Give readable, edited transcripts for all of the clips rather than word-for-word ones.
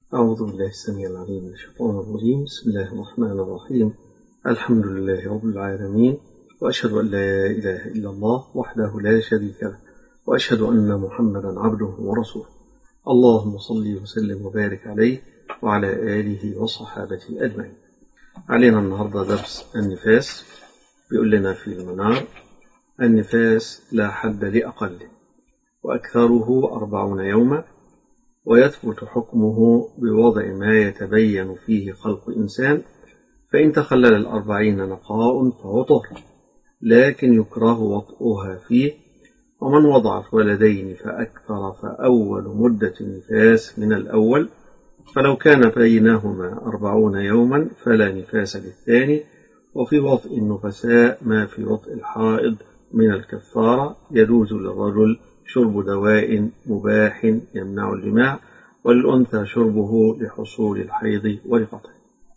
أعوذ بالله السميع العليم من الشيطان الرجيم. بسم الله الرحمن الرحيم. الحمد لله رب العالمين، وأشهد أن لا إله إلا الله وحده لا شريك له، وأشهد أن محمدا عبده ورسوله. اللهم صل وسلم وبارك عليه وعلى آله وصحابته أجمعين. علينا النهاردة درس النفاس. بيقول لنا في المنار: النفاس لا حد لأقله، وأكثره 40 يوما، ويثبت حكمه بوضع ما يتبين فيه خلق إنسان، فإن تخلل 40 نقاء فهو طهر، لكن يكره وطئها فيه. ومن وضعت ولدين فأكثر فأول مدة النفاس من الأول، فلو كان بينهما 40 يوما فلا نفاس للثاني. وفي وطئ النفساء ما في وطئ الحائض من الكفارة. يجوز للرجل شرب دواء مباح يمنع الجماع، وللأنثى شربه لحصول الحيض ولقطعه.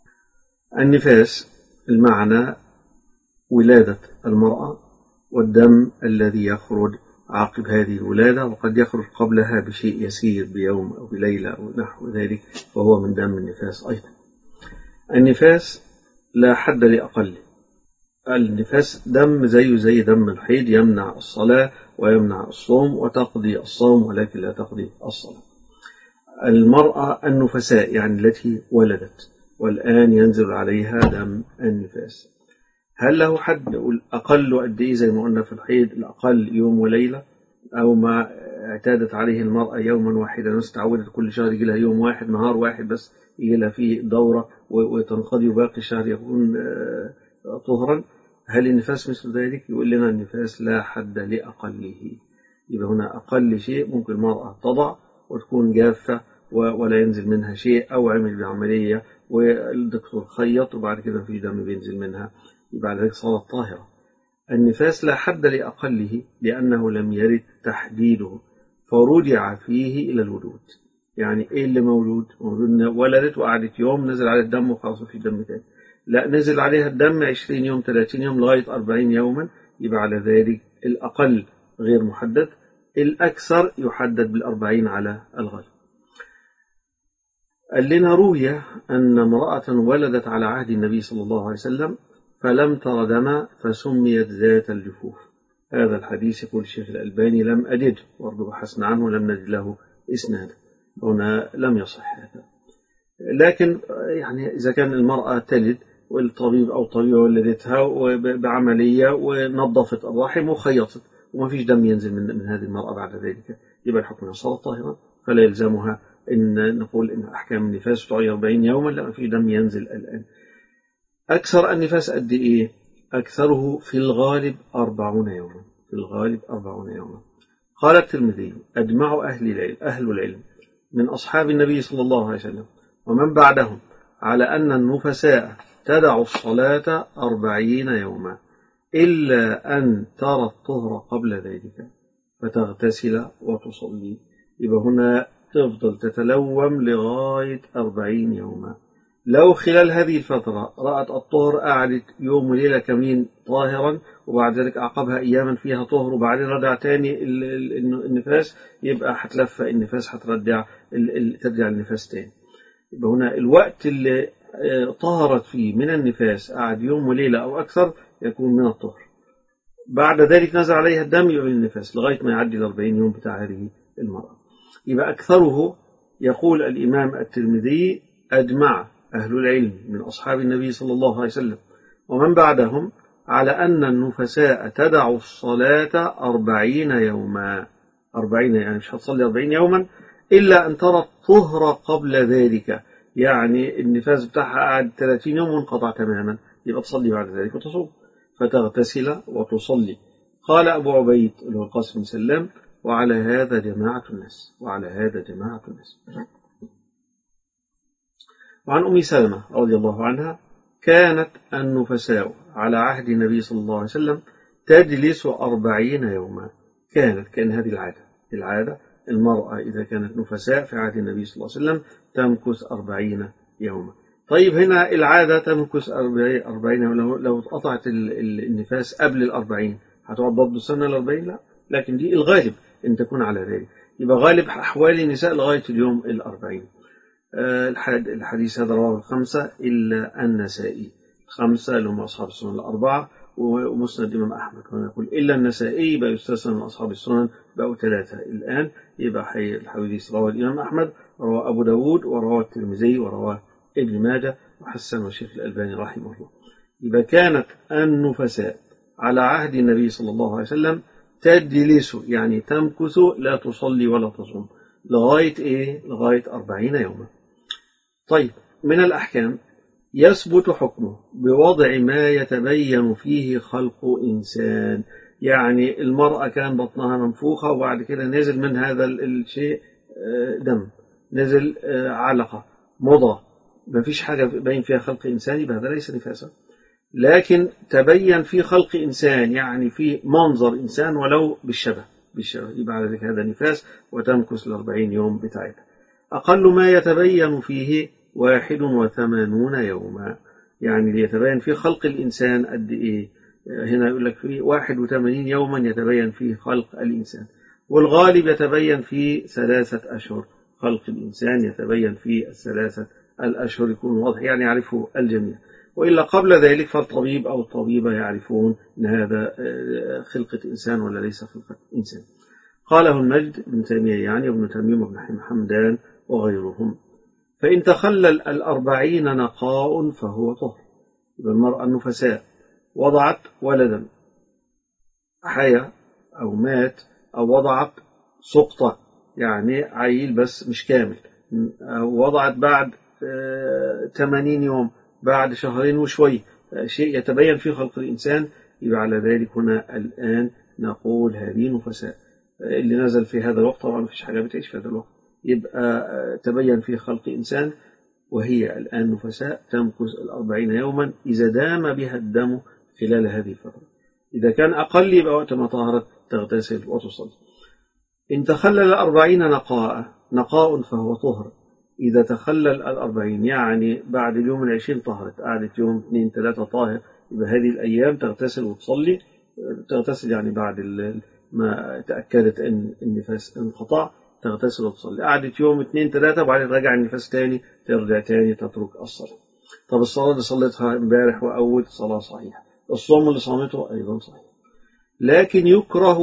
النفاس المعنى ولادة المرأة والدم الذي يخرج عقب هذه الولادة، وقد يخرج قبلها بشيء يسير بيوم أو بليلة أو نحو ذلك، وهو من دم النفاس أيضا. النفاس لا حد لأقله. النفاس دم زي دم الحيض، يمنع الصلاة ويمنع الصوم، وتقضي الصوم ولكن لا تقضي الصلاة. المرأة النفساء يعني التي ولدت والآن ينزل عليها دم النفاس، هل له حد؟ نقول أقل قد إيه؟ زي ما قلنا في الحيض الأقل يوم وليلة، أو ما اعتادت عليه المرأة يوما واحدا، الناس تعودت كل شهر يجي لها يوم واحد، نهار واحد بس يجي لها فيه دورة وتنقضي، وباقي الشهر يكون طهرا. هل النفاس مثل ذلك؟ يقول لنا النفاس لا حد لأقله. يبقى هنا أقل شيء ممكن المرأة تضع وتكون جافة ولا ينزل منها شيء، أو عمل بعملية والدكتور خيط وبعد كده في دم بينزل منها، يبقى على ذلك صارت طاهرة. النفاس لا حد لأقله لأنه لم يرد تحديده، فرجع فيه إلى الوجود. يعني إيه اللي موجود؟ ولدت وقعدت يوم نزل على الدم وخلاص في دم تاني، لا، نزل عليها الدم 20 يوم 30 يوم لغاية 40 يوما، يبقى على ذلك الأقل غير محدد، الأكثر يحدد بال40 على الغالب. قال لنا: روي أن امرأة ولدت على عهد النبي صلى الله عليه وسلم فلم تر دما فسميت ذات الجفوف. هذا الحديث يقول الشيخ الألباني لم أجده، وارضو بحثنا عنه لم نجد له إسنادا، هنا لم يصح هذا. لكن يعني إذا كان المرأة تلد والطبيب أو طبيبة ولدتها بعملية ونظفت الرحم وخيطت وما فيش دم ينزل من هذه المرأة بعد ذلك، يبقى الحكم صارت طاهرة، فلا يلزمها إن نقول إن أحكام النفاس تعي 40 يوما، لا، ما فيش دم ينزل الآن. أكثر النفاس قد إيه؟ أكثره في الغالب 40 يوما، في الغالب 40 يوما. قال الترمذي: أجمع أهل العلم من أصحاب النبي صلى الله عليه وسلم ومن بعدهم على أن النفساء تدع الصلاة 40 يوما، إلا أن ترى الطهر قبل ذلك فتغتسل وتصلي. يبقى هنا تفضل تتلوم لغاية 40 يوما. لو خلال هذه الفترة رأت الطهر، قعدت يوم وليلة كاملين طاهرا، وبعد ذلك عقبها أياما فيها طهر، وبعدين رجع تاني النفاس، يبقى هتلف النفاس، هترجع ترجع النفاس تاني. يبقى هنا الوقت اللي طهرت فيه من النفاس قعد يوم وليلة أو أكثر يكون من الطهر، بعد ذلك نزل عليها الدم يبقى من النفاس لغاية ما يعدي 40 يوم بتاع هذه المرأة. يبقى أكثره، يقول الإمام الترمذي: أجمع أهل العلم من أصحاب النبي صلى الله عليه وسلم ومن بعدهم على أن النفساء تدع الصلاة 40 يوما. 40 يعني مش هتصلي 40 يوما إلا أن ترى الطهر قبل ذلك، يعني النفاس بتاعها قاعد 30 يوم وانقطع تماما، يبقى تصلي بعد ذلك وتصوم، فتغتسل وتصلي. قال أبو عبيد اللي هو القاسم بن سلام: وعلى هذا جماعة الناس، وعلى هذا جماعة الناس. وعن أم سلمة رضي الله عنها: كانت النفساء على عهد النبي صلى الله عليه وسلم تجلس 40 يوما. كان هذه العادة المرأة إذا كانت نفساء في عهد النبي صلى الله عليه وسلم تمكث 40 يوما. طيب هنا العادة تمكث 40 يوما، لو قطعت النفاس قبل 40 هتقعد برضه السنة 40؟ لا، لكن دي الغالب أن تكون على ذلك، يبقى غالب أحوال النساء لغاية اليوم 40. الحديث هذا رواه الخمسة إلا النسائي، الخمسة اللي هم أصحاب السنن الأربعة ومسند الإمام أحمد، كما يقول إلا النسائي يبقى يستثنى من أصحاب السنن بقوا ثلاثة الآن، يبقى الحديث رواه الإمام أحمد ورواه أبو داود ورواه الترمذي ورواه ابن ماجه وحسن الشيخ الألباني رحمه الله. يبقى كانت النفساء على عهد النبي صلى الله عليه وسلم تجلس يعني تمكث لا تصلي ولا تصوم لغاية إيه؟ لغاية 40 يوما. طيب من الأحكام يثبت حكمه بوضع ما يتبين فيه خلق إنسان، يعني المرأة كان بطنها منفوخة وبعد كده نزل من هذا الشيء دم، نزل علقة مضى، ما فيش حاجة بين فيها خلق إنسان، يبقى هذا ليس نفاسا. لكن تبين في خلق إنسان يعني في منظر إنسان ولو بالشبه يبقى على ذلك هذا نفاس وتمكث 40 يوم بتاعتها. أقل ما يتبين فيه 81 يوما، يعني ليتبين في خلق الإنسان قد إيه؟ هنا يقول لك في 81 يوما يتبين فيه خلق الإنسان، والغالب يتبين في 3 أشهر، خلق الإنسان يتبين في 3 الأشهر يكون واضح يعني يعرفه الجميع، وإلا قبل ذلك فالطبيب أو الطبيبة يعرفون أن هذا خلقة إنسان ولا ليس خلقة إنسان. قاله المجد بن تيمية يعني وابن تميم وابن حمدان وغيرهم. فإن تخلل 40 نقاء فهو طهر. يبقى المرأة النفساء وضعت ولدا حيا أو مات أو وضعت سقطة يعني عيل بس مش كامل، أو وضعت بعد 80 يوم بعد شهرين وشوي، شيء يتبين في خلق الإنسان، يبقى على ذلك هنا الآن نقول هذه نفساء. اللي نزل في هذا الوقت طبعا مفيش حاجة بتعيش في هذا الوقت، يبقى تبين في خلق إنسان وهي الآن نفساء تمكث 40 يوما إذا دام بها الدم خلال هذه الفترة. إذا كان أقل يبقى وقت ما طهرت تغتسل وتصلي. إن تخلل 40 نقاء فهو طهر. إذا تخلل 40 يعني بعد اليوم 20 طهرت، قعدت يوم 2 3 طاهر، يبقى هذه الأيام تغتسل وتصلي. تغتسل يعني بعد ما تأكدت أن النفاس انقطع تغتسل وتصلي. قعدت يوم 2 3 وبعدين رجع النفاس تاني ترجع تاني تترك الصلاة. طب الصلاة اللي صليتها امبارح وأول صلاة صحيحة، الصوم اللي صامته أيضا صحيح، لكن يكره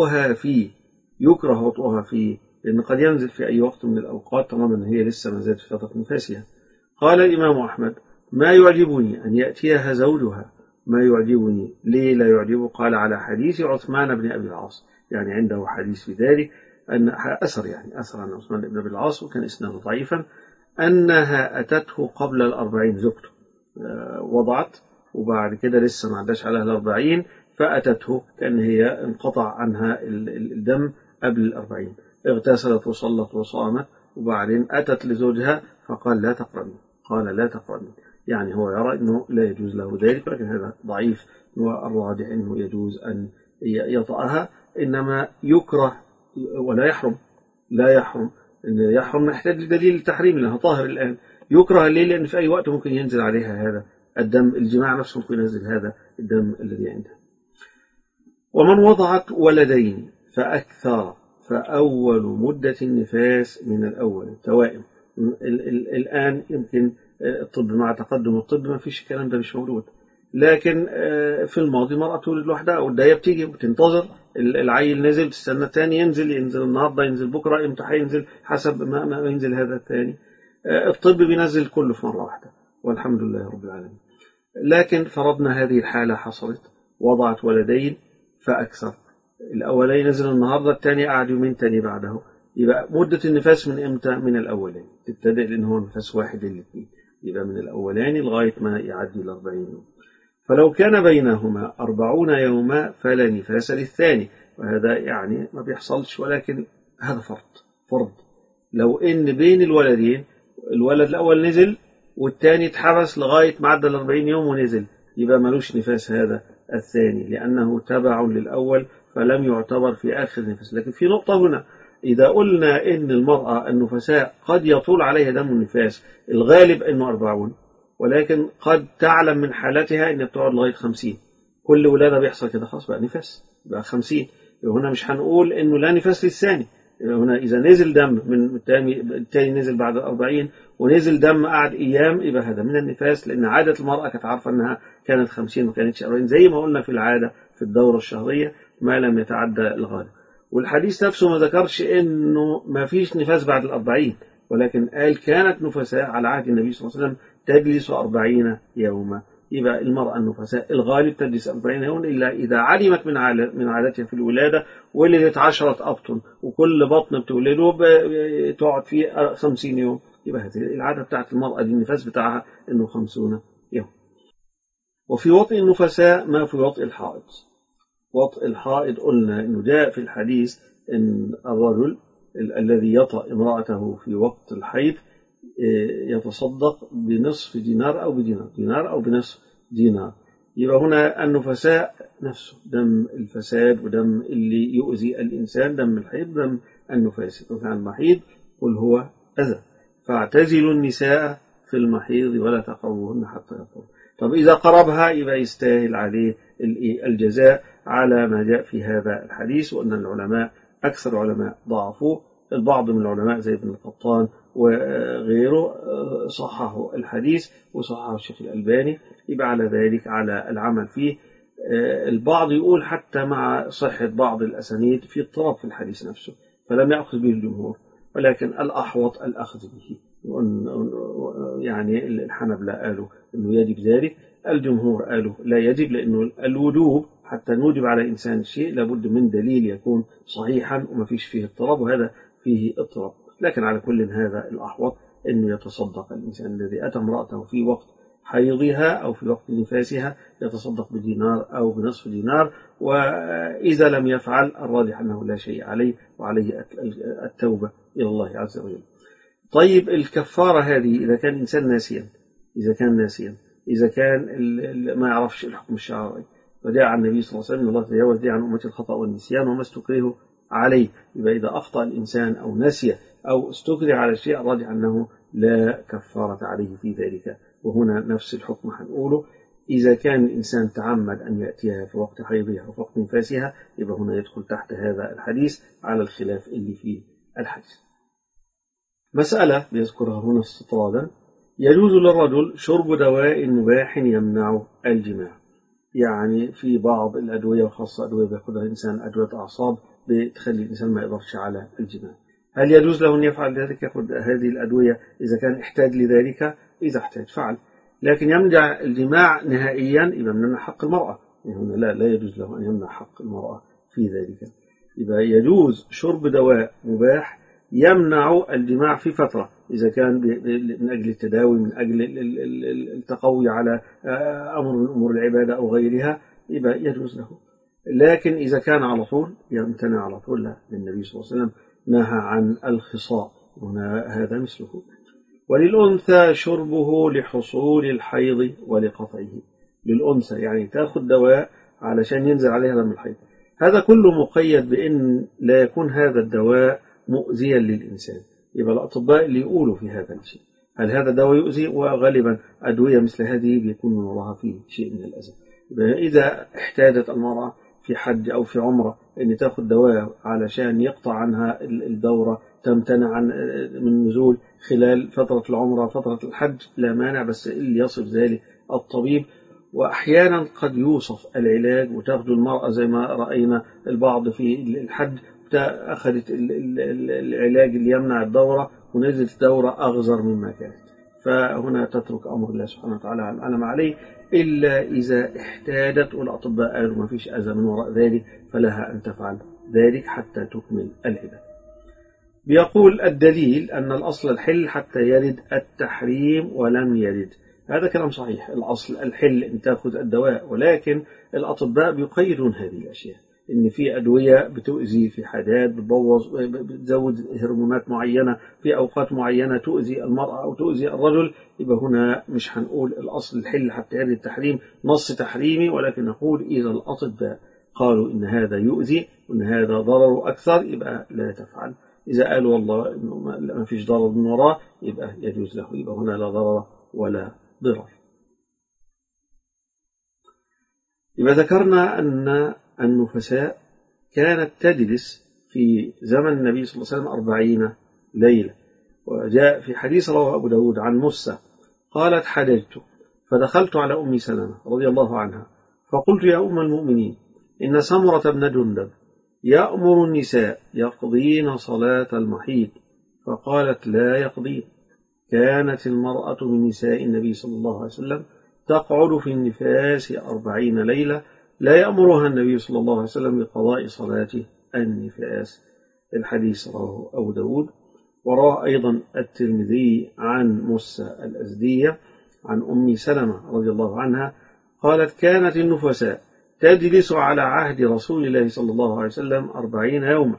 وطئها فيه لأن قد ينزل في أي وقت من الأوقات طالما أن هي لسه ما زالت في فترة نفاسها. قال الإمام أحمد ما يعجبني أن يأتيها زوجها، ما يعجبني ليه لا يعجبه؟ قال على حديث عثمان بن أبي العاص، يعني عنده حديث في ذلك أن أثر عن عثمان بن أبي العاص وكان إسناده ضعيفا، أنها أتته قبل 40 زوجته وضعت وبعد كده لسه ما عداش عليها 40 فأتته كأن هي انقطع عنها الدم قبل 40، اغتسلت وصلت وصامت وبعدين أتت لزوجها فقال لا تقربي، يعني هو يرى أنه لا يجوز له ذلك، لكن هذا ضعيف، والراجح أنه يجوز أن يطأها، إنما يكره ولا يحرم. يحرم نحتاج لدليل التحريم لأنها طاهر الآن. يكره ليه؟ لأن في أي وقت ممكن ينزل عليها هذا الدم، الجماع نفسه ممكن ينزل هذا الدم الذي عندها. ومن وضعت ولدين فأكثر فأول مدة النفاس من الأول توائم. الآن يمكن الطب مع تقدم الطب ما فيش الكلام ده مش موجود، لكن في الماضي مرأة تولد لوحدها والداية بتيجي وتنتظر العيل نزل تستنى الثاني ينزل النهارده ينزل بكرة امتى هينزل حسب ما ينزل هذا الثاني. الطب بينزل كله في مرة واحدة والحمد لله رب العالمين. لكن فرضنا هذه الحالة حصلت، وضعت ولدين فأكثر، الأولين نزل النهارده الثاني قعد يومين تاني بعده، يبقى مدة النفاس من امتى؟ من الأولين تبتدئ لأن هو نفاس واحد الاثنين، يبقى من الأولين لغاية ما يعدي 40 يوم. فلو كان بينهما 40 يوما فلا نفاس للثاني، وهذا يعني ما بيحصلش، ولكن هذا فرض. لو إن بين الولدين الولد الأول نزل والثاني اتحبس لغاية ما عدى 40 يوم ونزل، يبقى ملوش نفاس هذا الثاني لأنه تبع للأول فلم يعتبر في آخر نفاس. لكن في نقطة هنا، إذا قلنا إن المرأة النفساء قد يطول عليها دم النفاس، الغالب إنه 40، ولكن قد تعلم من حالتها إن بتقعد لغاية 50، كل ولادة بيحصل كده خلاص بقى نفاس بقى 50، هنا مش هنقول إنه لا نفاس للثاني، هنا إذا نزل دم من التاني نزل بعد 40 ونزل دم قعد أيام، يبقى هذا من النفاس، لأن عادة المرأة كانت عارفة أنها كانت 50 ما كانتش 40، زي ما قلنا في العادة في الدورة الشهرية ما لم يتعدى الغالب. والحديث نفسه ما ذكرش أنه ما فيش نفاس بعد 40، ولكن قال كانت نفساء على عهد النبي صلى الله عليه وسلم تجلس 40 يوما. يبقى المرأة النفساء الغالب تجلس 40 يوما، إلا إذا علمت من عادتها في الولادة ولدت 10 أبطن وكل بطن بتولده تقعد فيه 50 يوم، يبقى هذه العادة بتاعت المرأة دي النفاس بتاعها إنه 50 يوم. وفي وطئ النفساء ما في وطئ الحائض. وطئ الحائض قلنا إنه جاء في الحديث إن الرجل الذي يطأ امرأته في وقت الحيض يتصدق بنصف دينار أو بدينار، دينار أو بنصف دينار. يبقى هنا النفساء نفسه دم الفساد ودم اللي يؤذي الإنسان، دم الحيض دم النفاس. وكان المحيض قل هو أذى فاعتزلوا النساء في المحيض ولا تقربوهن حتى يطهرن. طب إذا قربها يبقى يستاهل عليه الجزاء على ما جاء في هذا الحديث. وأن العلماء أكثر العلماء ضعفوه، البعض من العلماء زي ابن القطان وغيره صححوا الحديث وصححه الشيخ الألباني، يبقى على ذلك على العمل فيه. البعض يقول حتى مع صحة بعض الأسانيد في اضطراب في الحديث نفسه فلم يأخذ به الجمهور، ولكن الأحوط الأخذ به. يعني الحنبلة قالوا أنه يجب ذلك، الجمهور قالوا لا يجب، لأنه الوجوب حتى نوجب على إنسان الشيء لابد من دليل يكون صحيحا وما فيش فيه اضطراب، وهذا فيه اضطراب. لكن على كل هذا الأحوط أنه يتصدق الإنسان الذي أتى امرأته في وقت حيضها أو في وقت نفاسها يتصدق بدينار أو بنصف دينار، وإذا لم يفعل الراجح أنه لا شيء عليه وعليه التوبة إلى الله عز وجل. طيب الكفارة هذه إذا كان إنسان ناسيا، إذا كان ما يعرفش الحكم الشرعي، فجاء عن النبي صلى الله عليه وسلم الله تجاوز لي عن أمتي الخطأ والنسيان وما استكره عليه. يبقى إذا أخطأ الإنسان أو نسي أو استكره على الشيء الراجح أنه لا كفارة عليه في ذلك. وهنا نفس الحكم هنقوله، إذا كان الإنسان تعمد أن يأتيها في وقت حيضها أو في وقت نفاسها يبقى هنا يدخل تحت هذا الحديث على الخلاف اللي فيه الحديث. مسألة بيذكرها هنا استطرادا: يجوز للرجل شرب دواء مباح يمنع الجماع. يعني في بعض الأدوية وخاصة أدوية بيأخذها الإنسان أدوية أعصاب بتخلي الإنسان ما يقدرش على الجماع، هل يجوز له أن يفعل ذلك؟ يأخذ هذه الأدوية إذا كان احتاج لذلك، إذا احتاج فعل. لكن يمنع الجماع نهائيا يبقى من حق المرأة، يعني هنا لا يجوز له أن يمنع حق المرأة في ذلك. يبقى يجوز شرب دواء مباح يمنع الجماع في فترة، إذا كان من أجل التداوي، من أجل التقوي على أمر من أمور العبادة أو غيرها، يبقى يجوز له. لكن إذا كان على طول يمتنع على طول، لا، للنبي صلى الله عليه وسلم نهى عن الخصاء، هنا هذا مثله. وللأنثى شربه لحصول الحيض ولقطعه. للأنثى يعني تأخذ دواء علشان ينزل عليها دم الحيض، هذا كله مقيد بأن لا يكون هذا الدواء مؤذيا للإنسان. يبقى الأطباء اللي يقولوا في هذا الشيء هل هذا دواء يؤذي، وغالبا أدوية مثل هذه بيكون من وراها فيه شيء من الأذى. إذا احتاجت المرأة في حج أو في عمرة أن تأخذ دواء علشان يقطع عنها الدورة، تمتنع عن من النزول خلال فترة العمرة فترة الحج، لا مانع، بس اللي يصف ذلك الطبيب. وأحيانا قد يوصف العلاج وتأخذ المرأة زي ما رأينا البعض في الحج أخذت العلاج اللي يمنع الدورة ونزلت الدورة أغزر مما كانت، فهنا تترك أمر الله سبحانه وتعالى على ما عليه، إلا إذا احتاجت، والأطباء قالوا ما فيش أذى من وراء ذلك فلها أن تفعل ذلك حتى تكمل العدة. بيقول الدليل أن الأصل الحل حتى يرد التحريم ولم يرد. هذا كلام صحيح، الأصل الحل أن تأخذ الدواء، ولكن الأطباء بيقيدون هذه الأشياء، إن في أدوية بتؤذي في حاجات بتبوظ بتزود هرمونات معينة في أوقات معينة تؤذي المرأة أو تؤذي الرجل. يبقى هنا مش هنقول الأصل الحل حتى يرد التحريم نص تحريمي، ولكن نقول إذا الأطباء قالوا إن هذا يؤذي وإن هذا ضرر أكثر يبقى لا تفعل. إذا قالوا والله إنه ما فيش ضرر من وراه يبقى يجوز له، يبقى هنا لا ضرر ولا ضرر. يبقى ذكرنا أن النفساء كانت تجلس في زمن النبي صلى الله عليه وسلم 40 ليلة. وجاء في حديث رواه أبو داود عن موسى قالت حدثت فدخلت على أم سلمة رضي الله عنها فقلت يا أم المؤمنين إن سمرة بن جندب يأمر النساء يقضين صلاة المحيض، فقالت لا يقضين. كانت المرأة من نساء النبي صلى الله عليه وسلم تقعد في النفاس 40 ليلة لا يأمرها النبي صلى الله عليه وسلم بقضاء صلاة النفاس. الحديث رواه أبو داود. وروى أيضا الترمذي عن موسى الأزدية عن أم سلمة رضي الله عنها قالت كانت النفساء تجلس على عهد رسول الله صلى الله عليه وسلم 40 يوما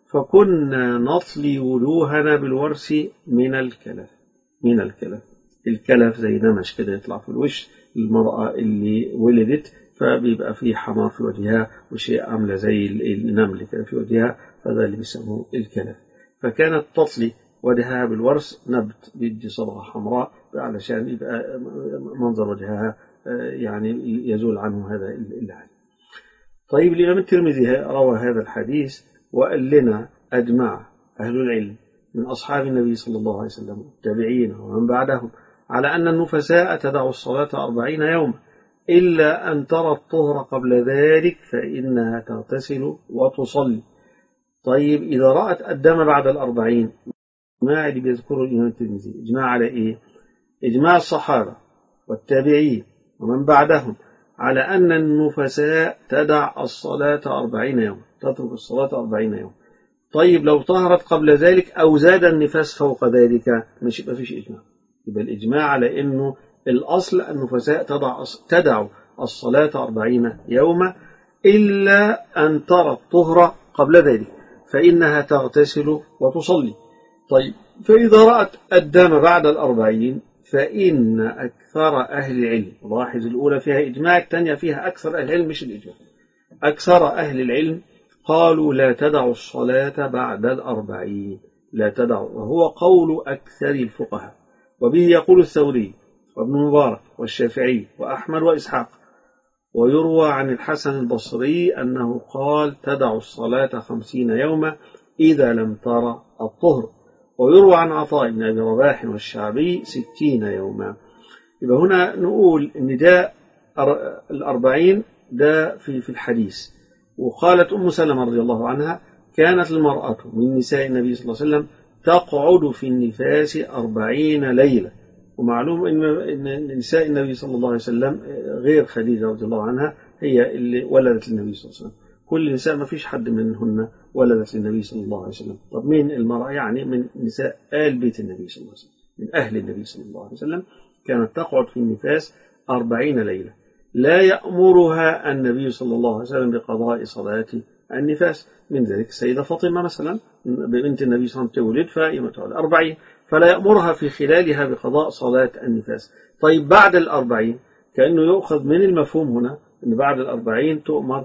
فكنا نطلي وجوهنا بالورس من الكلف. من الكلف، الكلف زي نمش كده يطلع في الوش المرأة اللي ولدت فبيبقى فيه حمار في وجهها وشيء عاملة زي النمل كده في وجهها، فذا اللي بيسموه الكلف. فكانت تطلي وجهها بالورس، نبت بيدي صبغة حمراء علشان يبقى منظر وجهها يعني يزول عنه هذا اللعن. طيب الإمام الترمذي روى هذا الحديث وقال لنا أجمع أهل العلم من أصحاب النبي صلى الله عليه وسلم والتابعين ومن بعدهم على أن النفساء تدع الصلاة 40 يوما إلا أن ترى الطهر قبل ذلك فإنها تغتسل وتصلي. طيب إذا رأت الدم بعد 40، إجماع اللي بيذكره الإمام الترمذي إجماع على إيه؟ إجماع الصحابة والتابعين ومن بعدهم على أن النفساء تدع الصلاة 40 يوم، تترك الصلاة 40 يوم. طيب لو طهرت قبل ذلك أو زاد النفاس فوق ذلك مش ما فيش إجماع. يبقى الإجماع على أنه الأصل النفساء تدع الصلاة 40 يوما إلا أن ترى الطهر قبل ذلك فإنها تغتسل وتصلي. طيب فإذا رأت الدم بعد 40 فإن أكثر أهل العلم، لاحظ الأولى فيها إجماع الثانية فيها أكثر أهل العلم مش الإجماع، أكثر أهل العلم قالوا لا تدع الصلاة بعد 40، لا تدع، وهو قول أكثر الفقهاء. وبه يقول الثوري وابن مبارك والشافعي وأحمد وإسحاق. ويروى عن الحسن البصري أنه قال تدع الصلاة 50 يوما إذا لم ترى الطهر. ويروى عن عطاء بن أبي رباح والشعبي 60 يوما. يبقى هنا نقول إن ده 40 ده في الحديث. وقالت أم سلمة رضي الله عنها كانت المرأة من نساء النبي صلى الله عليه وسلم تقعد في النفاس 40 ليلة. ومعلوم إن نساء النبي صلى الله عليه وسلم غير خديجة رضي الله عنها هي اللي ولدت النبي صلى الله عليه وسلم، كل نساء ما فيش حد منهن ولدت النبي صلى الله عليه وسلم. طب مين المرأة؟ يعني من نساء آل بيت النبي صلى الله عليه وسلم، من أهل النبي صلى الله عليه وسلم، كانت تقعد في النفاس 40 ليلة لا يأمرها النبي صلى الله عليه وسلم بقضاء صلاة النفاس. من ذلك السيدة فاطمة مثلا بنت النبي صلى الله عليه وسلم تولد فائمة 40 فلا يأمرها في خلالها بقضاء صلاة النفاس. طيب بعد 40 كأنه يؤخذ من المفهوم هنا أن بعد 40 تؤمر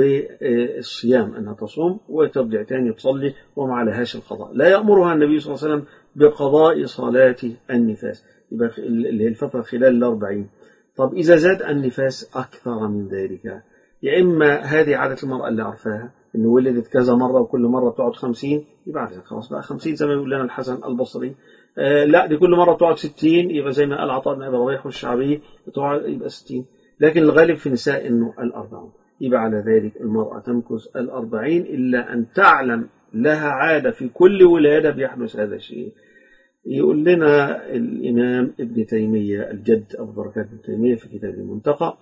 بالصيام، أنها تصوم وترجع تاني تصلي وما عليهاش القضاء. لا يأمرها النبي صلى الله عليه وسلم بقضاء صلاة النفاس، يبقى اللي هي الفترة خلال 40. طب إذا زاد النفاس أكثر من ذلك، يا إما هذه عادة المرأة اللي عرفاها إنه ولدت كذا مرة وكل مرة تقعد 50، يبقى خلاص بقى 50 زي ما يقول لنا الحسن البصري. لا دي كل مرة تقعد 60، يبقى زي ما قال عطاء بن أبي رباح والشعبي تقعد يبقى 60. لكن الغالب في النساء إنه 40. يبقى على ذلك المرأة تمكث 40 إلا أن تعلم لها عادة في كل ولادة بيحدث هذا الشيء. يقول لنا الإمام ابن تيمية الجد أبو بركات ابن تيمية في كتاب المنتقى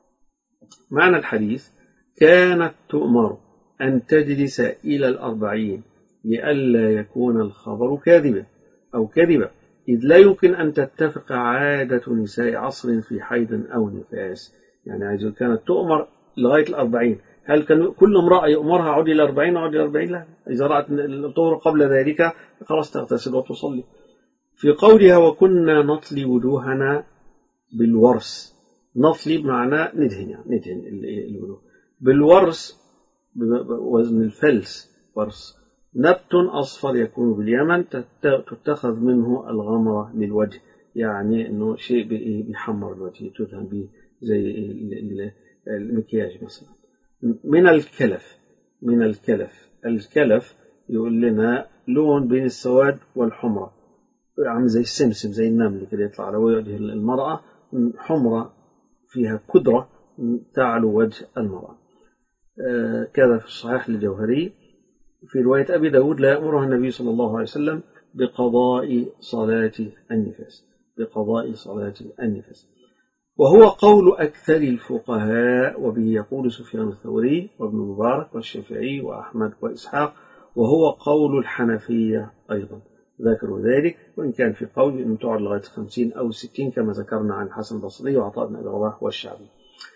معنى الحديث كانت تؤمر أن تجلس إلى 40 لئلا يكون الخبر كاذبا أو كذبا، إذ لا يمكن أن تتفق عادة نساء عصر في حيض أو نفاس. يعني كانت تؤمر لغاية 40. هل كان كل امرأة يؤمرها عودي إلى 40 عودي إلى 40؟ لا، إذا رأت الطهر قبل ذلك خلاص تغتسل وتصلي. في قولها وكنا نطلي وجوهنا بالورس، نطلي بمعنى ندهن، يعني ندهن الوجوه بالورس بوزن الفلس. ورس نبت أصفر يكون باليمن تتخذ منه الغمرة للوجه، يعني أنه شيء بيحمر الوجه تدهن به زي المكياج مثلا. من الكلف، من الكلف. الكلف يقول لنا لون بين السواد والحمرة، عامل زي السمسم زي النمل كده يطلع على وجه المرأة، حمرة فيها كدرة تعلو وجه المرأة. كذا في الصحيح للجوهري في رواية أبي داود لا يأمرها النبي صلى الله عليه وسلم بقضاء صلاة النفاس، بقضاء صلاة النفاس. وهو قول أكثر الفقهاء، وبه يقول سفيان الثوري وابن مبارك والشافعي وأحمد وإسحاق، وهو قول الحنفية أيضا ذكروا ذلك، وإن كان في قول أنه تعد لغاية 50 أو 60 كما ذكرنا عن الحسن البصري وعطاء بن أبي رباح والشعبي.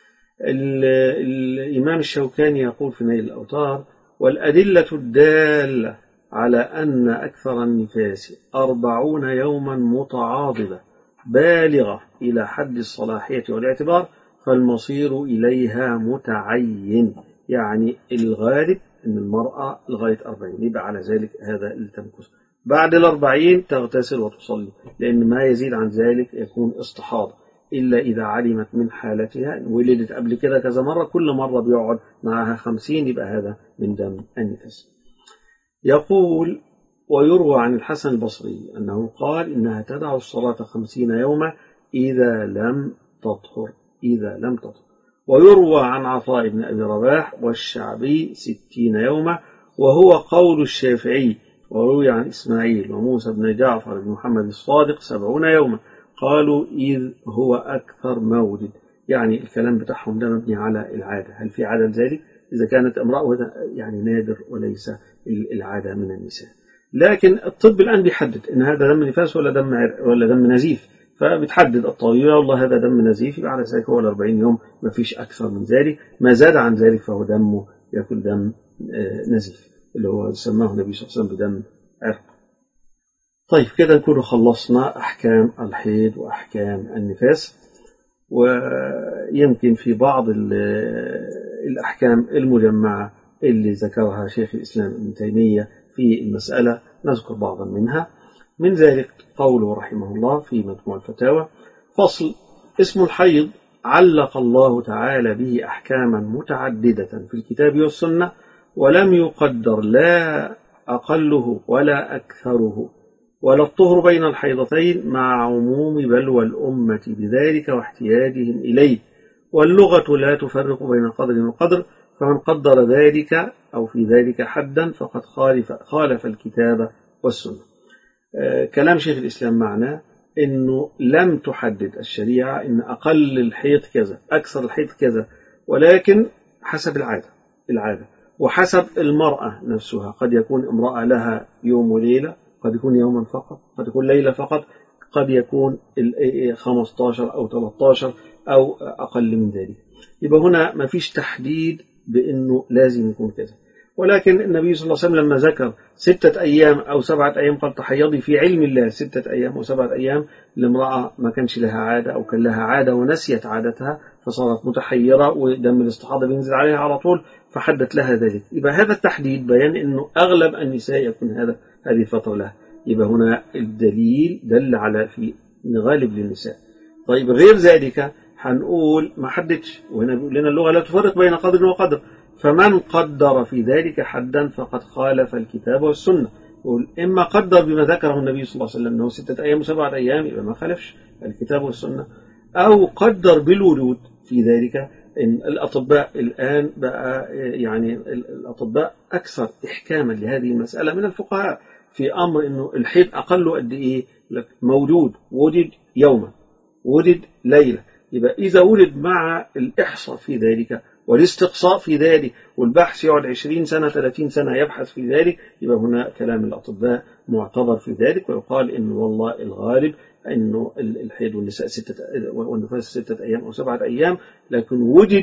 الإمام الشوكاني يقول في نيل الأوطار: والأدلة الدالة على أن أكثر النفاس 40 يوما متعاضدة بالغة إلى حد الصلاحية والاعتبار، فالمصير إليها متعين، يعني الغالب أن المرأة لغاية 40، يبقى على ذلك هذا اللي تمكث. بعد 40 تغتسل وتصلي، لأن ما يزيد عن ذلك يكون استحاضة، إلا إذا علمت من حالتها ولدت قبل كده كذا مرة، كل مرة بيقعد معها 50، يبقى هذا من دم النفاس. يقول: ويروى عن الحسن البصري أنه قال: إنها تدع الصلاة 50 يوما إذا لم تطهر، إذا لم تطهر. ويروى عن عطاء بن أبي رباح والشعبي 60 يوما، وهو قول الشافعي. وروي عن إسماعيل وموسى بن جعفر بن محمد الصادق 70 يوما، قالوا إذ هو أكثر ما وجد، يعني الكلام بتاعهم ده مبني على العادة. هل في عادة ذلك؟ إذا كانت امرأة يعني نادر وليس العادة من النساء. لكن الطب الآن بيحدد إن هذا دم نفاس ولا دم نزيف، فبتحدد الطبيبة والله هذا دم نزيف، يبقى على ذلك هو 40 يوم، ما فيش أكثر من ذلك. ما زاد عن ذلك فهو دمه يأكل دم نزيف، اللي هو سماه النبي صلى الله عليه وسلم بدم عرق. طيب كده نكون خلصنا أحكام الحيض وأحكام النفاس. ويمكن في بعض الأحكام المجمعة اللي ذكرها شيخ الإسلام ابن تيمية في المسألة نذكر بعضا منها. من ذلك قوله رحمه الله في مجموع الفتاوى: فصل: اسم الحيض علق الله تعالى به أحكاما متعددة في الكتاب والسنة، ولم يقدر لا أقله ولا أكثره، ولا الطهر بين الحيضتين مع عموم بلوى الأمة بذلك واحتياجهم إليه، واللغة لا تفرق بين قدر وقدر، فمن قدر ذلك أو في ذلك حدا فقد خالف الكتاب والسنة. كلام شيخ الإسلام معناه أنه لم تحدد الشريعة أن أقل الحيض كذا أكثر الحيض كذا، ولكن حسب العادة وحسب المرأة نفسها. قد يكون امرأة لها يوم وليلة، قد يكون يوما فقط، قد يكون ليلة فقط، قد يكون 15 أو 13 أو أقل من ذلك. يبقى هنا ما فيش تحديد بأنه لازم يكون كذا. ولكن النبي صلى الله عليه وسلم لما ذكر 6 أيام أو 7 أيام قال: تحيضي في علم الله 6 أيام أو 7 أيام، لامرأة ما كانش لها عادة أو كان لها عادة ونسيت عادتها فصارت متحيرة ودم الاستحاضة بينزل عليها على طول، فحدت لها ذلك. يبقى هذا التحديد بيان أنه أغلب النساء يكون هذه الفترة لها. يبقى هنا الدليل دل على في غالب للنساء. طيب غير ذلك هنقول ما حددش، وهنا بيقول لنا اللغة لا تفرق بين قدر وقدر، فمن قدر في ذلك حدا فقد خالف الكتاب والسنة. يقول إما قدر بما ذكره النبي صلى الله عليه وسلم أنه 6 أيام و7 أيام، يبقى ما خالفش الكتاب والسنة، أو قدر بالورود في ذلك. إن الأطباء الآن بقى يعني الأطباء أكثر إحكاما لهذه المسألة من الفقهاء في أمر إنه الحيض أقله قد إيه، موجود وجد يوما وجد ليلة، يبقى إذا ولد مع الإحصاء في ذلك والاستقصاء في ذلك والبحث يقعد 20 سنة 30 سنة يبحث في ذلك، يبقى هنا كلام الأطباء معتبر في ذلك، ويقال إنه والله الغالب إنه الحيض والنفاس 6 أيام أو 7 أيام، لكن وجد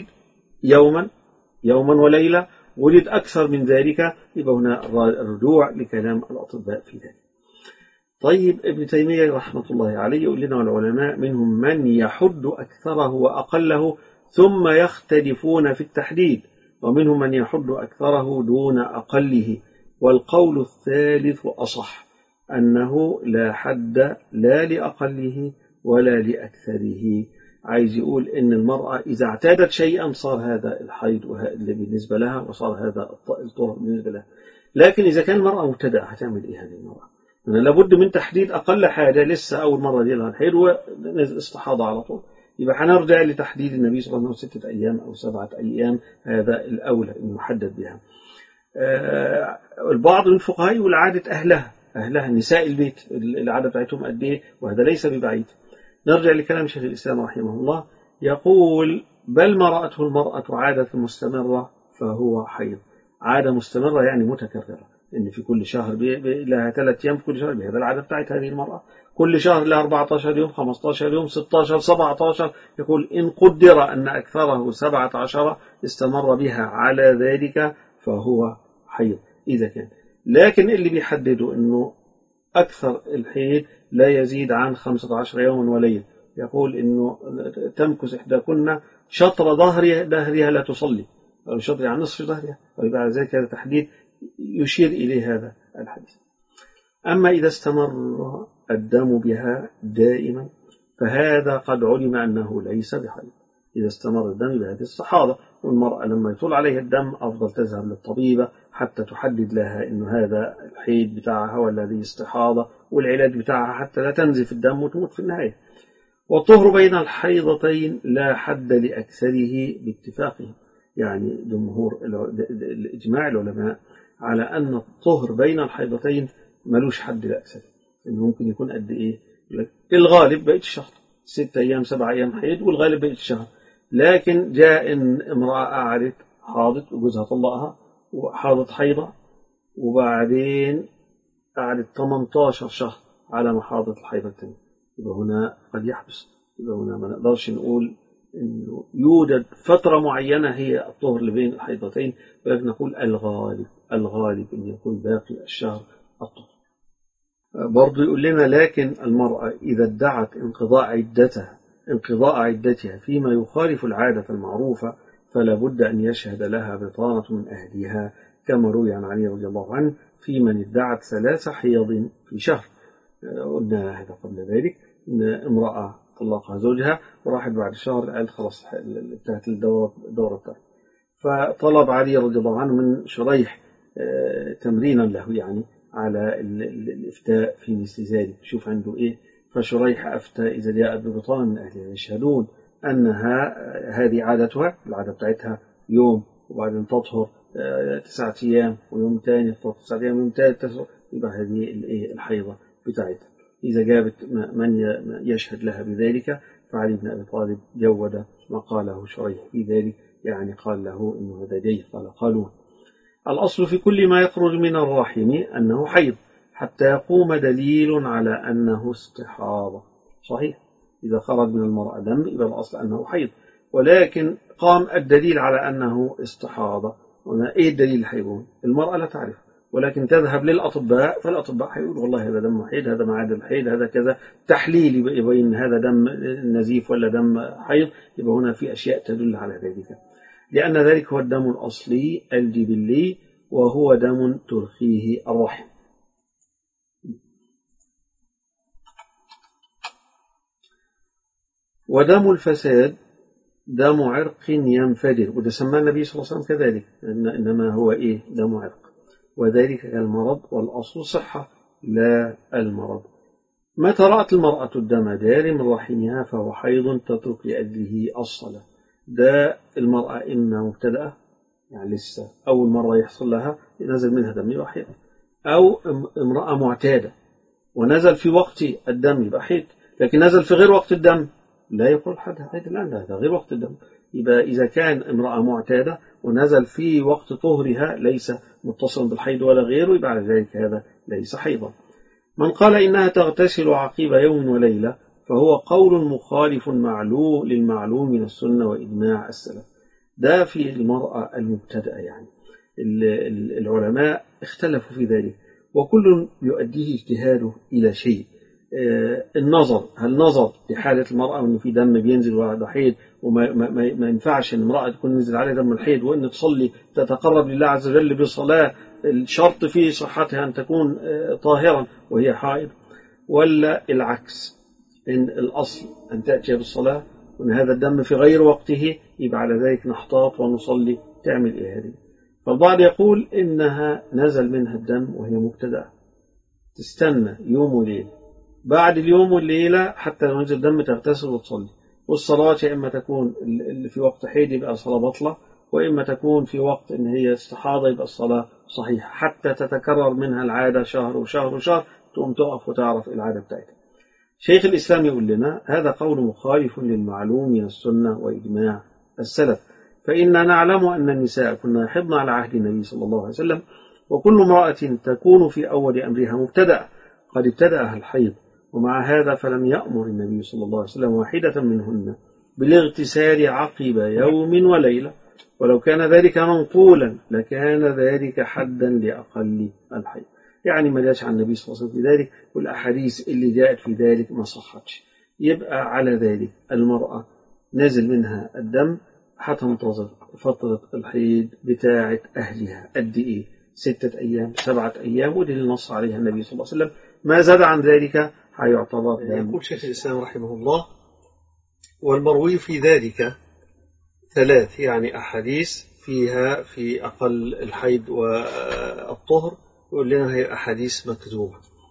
يوما وليلة، وجد أكثر من ذلك، يبقى هنا الرجوع لكلام الأطباء في ذلك. طيب ابن تيمية رحمة الله عليه يقول لنا: والعلماء منهم من يحد أكثره وأقله ثم يختلفون في التحديد، ومنهم من يحد أكثره دون أقله، والقول الثالث أصح، أنه لا حد لا لأقله ولا لأكثره، عايز يقول إن المرأة إذا اعتادت شيئا صار هذا الحيض اللي بالنسبة لها، وصار هذا الطهر بالنسبة لها. لكن إذا كان المرأة مبتدأة هتعمل إيه هذه المرأة؟ يعني لابد من تحديد أقل حاجة، لسه أول مرة دي لها الحيض ونزل استحاضة على طول، يبقى هنرجع لتحديد النبي صلى الله عليه وسلم 6 أيام أو 7 أيام، هذا الأولى إنه يحدد بها. البعض من الفقهاء يقول عادة أهلها نساء البيت العادة بتاعتهم قد إيه، وهذا ليس ببعيد. نرجع لكلام شيخ الإسلام رحمه الله، يقول بل ما رأته المرأة عادة مستمرة فهو حيض. عادة مستمرة يعني متكررة، إن في كل شهر لها 3 أيام في كل شهر، بهذا العادة بتاعت هذه المرأة كل شهر لها 14 يوم 15 يوم 16 17. يقول إن قدر أن أكثره 17 استمر بها على ذلك فهو حيض إذا كان. لكن اللي بيحددوا أنه أكثر الحيض لا يزيد عن 15 يوما وليلة، يقول أنه تمكث إحداكن شطر ظهرها لا تصلي، أو شطر عن نصف ظهرها، ويبقى ذلك هذا تحديد يشير إليه هذا الحديث. أما إذا استمر الدم بها دائما فهذا قد علم أنه ليس بحيض. إذا استمر الدم بهذه الصحابة، والمرأة لما يطول عليها الدم أفضل تذهب للطبيبة حتى تحدد لها أنه هذا الحيض بتاعها ولا هذه استحاضة، والعلاج بتاعها حتى لا تنزف الدم وتموت في النهاية. والطهر بين الحيضتين لا حد لأكثره باتفاقهم، يعني جمهور الإجماع العلماء على أن الطهر بين الحيضتين ملوش حد لأكثره، إنه ممكن يكون قد إيه. الغالب بقيت الشهر 6 أيام 7 أيام حيض، والغالب بقيت الشهر. لكن جاء إن امرأة قعدت حاضت وجوزها طلقها وحاضت حيضة، وبعدين قعدت 18 شهر على ما حاضت الحيضة الثانية، يبقى هنا قد يحبس. يبقى هنا ما نقدرش نقول إنه يوجد فترة معينة هي الطهر اللي بين الحيضتين، ولكن نقول الغالب أن يكون باقي الشهر الطهر. برضو يقول لنا لكن المرأة إذا ادعت انقضاء عدتها فيما يخالف العادة المعروفة فلا بد أن يشهد لها بطانة من أهلها، كما روي عن علي رضي الله عنه في من ادعت 3 حيض في شهر. قلنا هذا قبل ذلك، إن امرأة طلقها زوجها وراحت بعد شهر قال خلاص انتهت الدورة بتاعتها، فطلب علي رضي الله عنه من شريح تمرينا له يعني على الإفتاء في مثل ذلك، شوف عنده إيه. فشريح أفتى إذا جاءت ببطانة من أهلها يشهدون أنها هذه عادتها، العادة بتاعتها يوم وبعدين تطهر 9 أيام، ويوم ثاني تطهر 9 أيام، ويوم ثالث تطهر، يبقى هذه الحيضة بتاعتها. إذا جابت من يشهد لها بذلك فعلي بن أبي طالب جود ما قاله شريح في ذلك، يعني قال له إنه هذا جيد. قالوا الأصل في كل ما يخرج من الرحم أنه حيض حتى يقوم دليل على أنه استحاضة. صحيح، إذا خرج من المرأة دم يبقى الأصل أنه حيض، ولكن قام الدليل على أنه استحاضة. هنا إيه الدليل اللي حيقول؟ المرأة لا تعرف، ولكن تذهب للأطباء، فالأطباء حيقول والله هذا دم حيض، هذا معاد الحيض، هذا كذا، تحليل يبين هذا دم نزيف ولا دم حيض. يبقى هنا في أشياء تدل على ذلك، لأن ذلك هو الدم الأصلي الجبلي، وهو دم ترخيه الرحم. ودم الفساد دم عرق ينفجر، وده سماه النبي صلى الله عليه وسلم كذلك، إنما هو إيه؟ دم عرق، وذلك كالمرض، والأصل صحة لا المرض. متى رأت المرأة الدم جاري من رحمها فهو حيض تترك لأجله الصلاة. ده المرأة إما مبتدأة يعني لسه أول مرة يحصل لها نزل منها دم يبقى حيض، أو امرأة معتادة ونزل في وقت الدم يبقى حيض، لكن نزل في غير وقت الدم لا يقول حد حيض الآن، هذا غير وقت الدم. يبقى إذا كان امرأة معتادة ونزل في وقت طهرها ليس متصل بالحيض ولا غيره، يبقى على ذلك هذا ليس حيضا. من قال إنها تغتسل عقيب يوم وليلة فهو قول مخالف للمعلوم من السنة وإجماع السلف. ده في المرأة المبتدأة، يعني العلماء اختلفوا في ذلك، وكل يؤديه اجتهاده إلى شيء. النظر، هل نظر لحالة المرأة وأنه في دم بينزل وهذا حيض، وما ينفعش أن المرأة تكون نزل عليها دم الحيض وأن تصلي تتقرب لله عز وجل بصلاة الشرط في صحتها أن تكون طاهرا وهي حائض، ولا العكس، إن الأصل أن تأتي بالصلاة وإن هذا الدم في غير وقته، يبقى على ذلك نحتاط ونصلي. تعمل إيه هذه؟ فالبعض يقول إنها نزل منها الدم وهي مبتدأة، تستنى يوم وليلة، بعد اليوم والليلة حتى لو نزل دم تغتسل وتصلي. والصلاة يا إما تكون اللي في وقت حيض يبقى صلاة بطلة، وإما تكون في وقت إن هي استحاضة يبقى الصلاة صحيحة، حتى تتكرر منها العادة شهر وشهر وشهر، تقوم تقف وتعرف العادة بتاعتها. شيخ الإسلام يقول لنا هذا قول مخالف للمعلوم من السنة وإجماع السلف، فإننا نعلم أن النساء كنا يحضن على عهد النبي صلى الله عليه وسلم، وكل امرأة تكون في أول أمرها مبتدأ قد ابتدأها الحيض، ومع هذا فلم يأمر النبي صلى الله عليه وسلم واحدة منهن بالاغتسال عقب يوم وليلة، ولو كان ذلك منقولا لكان ذلك حدا لأقل الحيض. يعني ما جاءش عن النبي صلى الله عليه وسلم في ذلك، والأحاديث اللي جاءت في ذلك ما صحتش. يبقى على ذلك المرأة نزل منها الدم هتنتظر فترة الحيض بتاعة أهلها قد إيه؟ 6 أيام 7 أيام، ودي اللي نص عليها النبي صلى الله عليه وسلم. ما زاد عن ذلك هيعتبر دم. يقول شيخ الإسلام رحمه الله: والمروي في ذلك 3، يعني أحاديث فيها في أقل الحيض والطهر، يقول لنا هي أحاديث مكذوبة.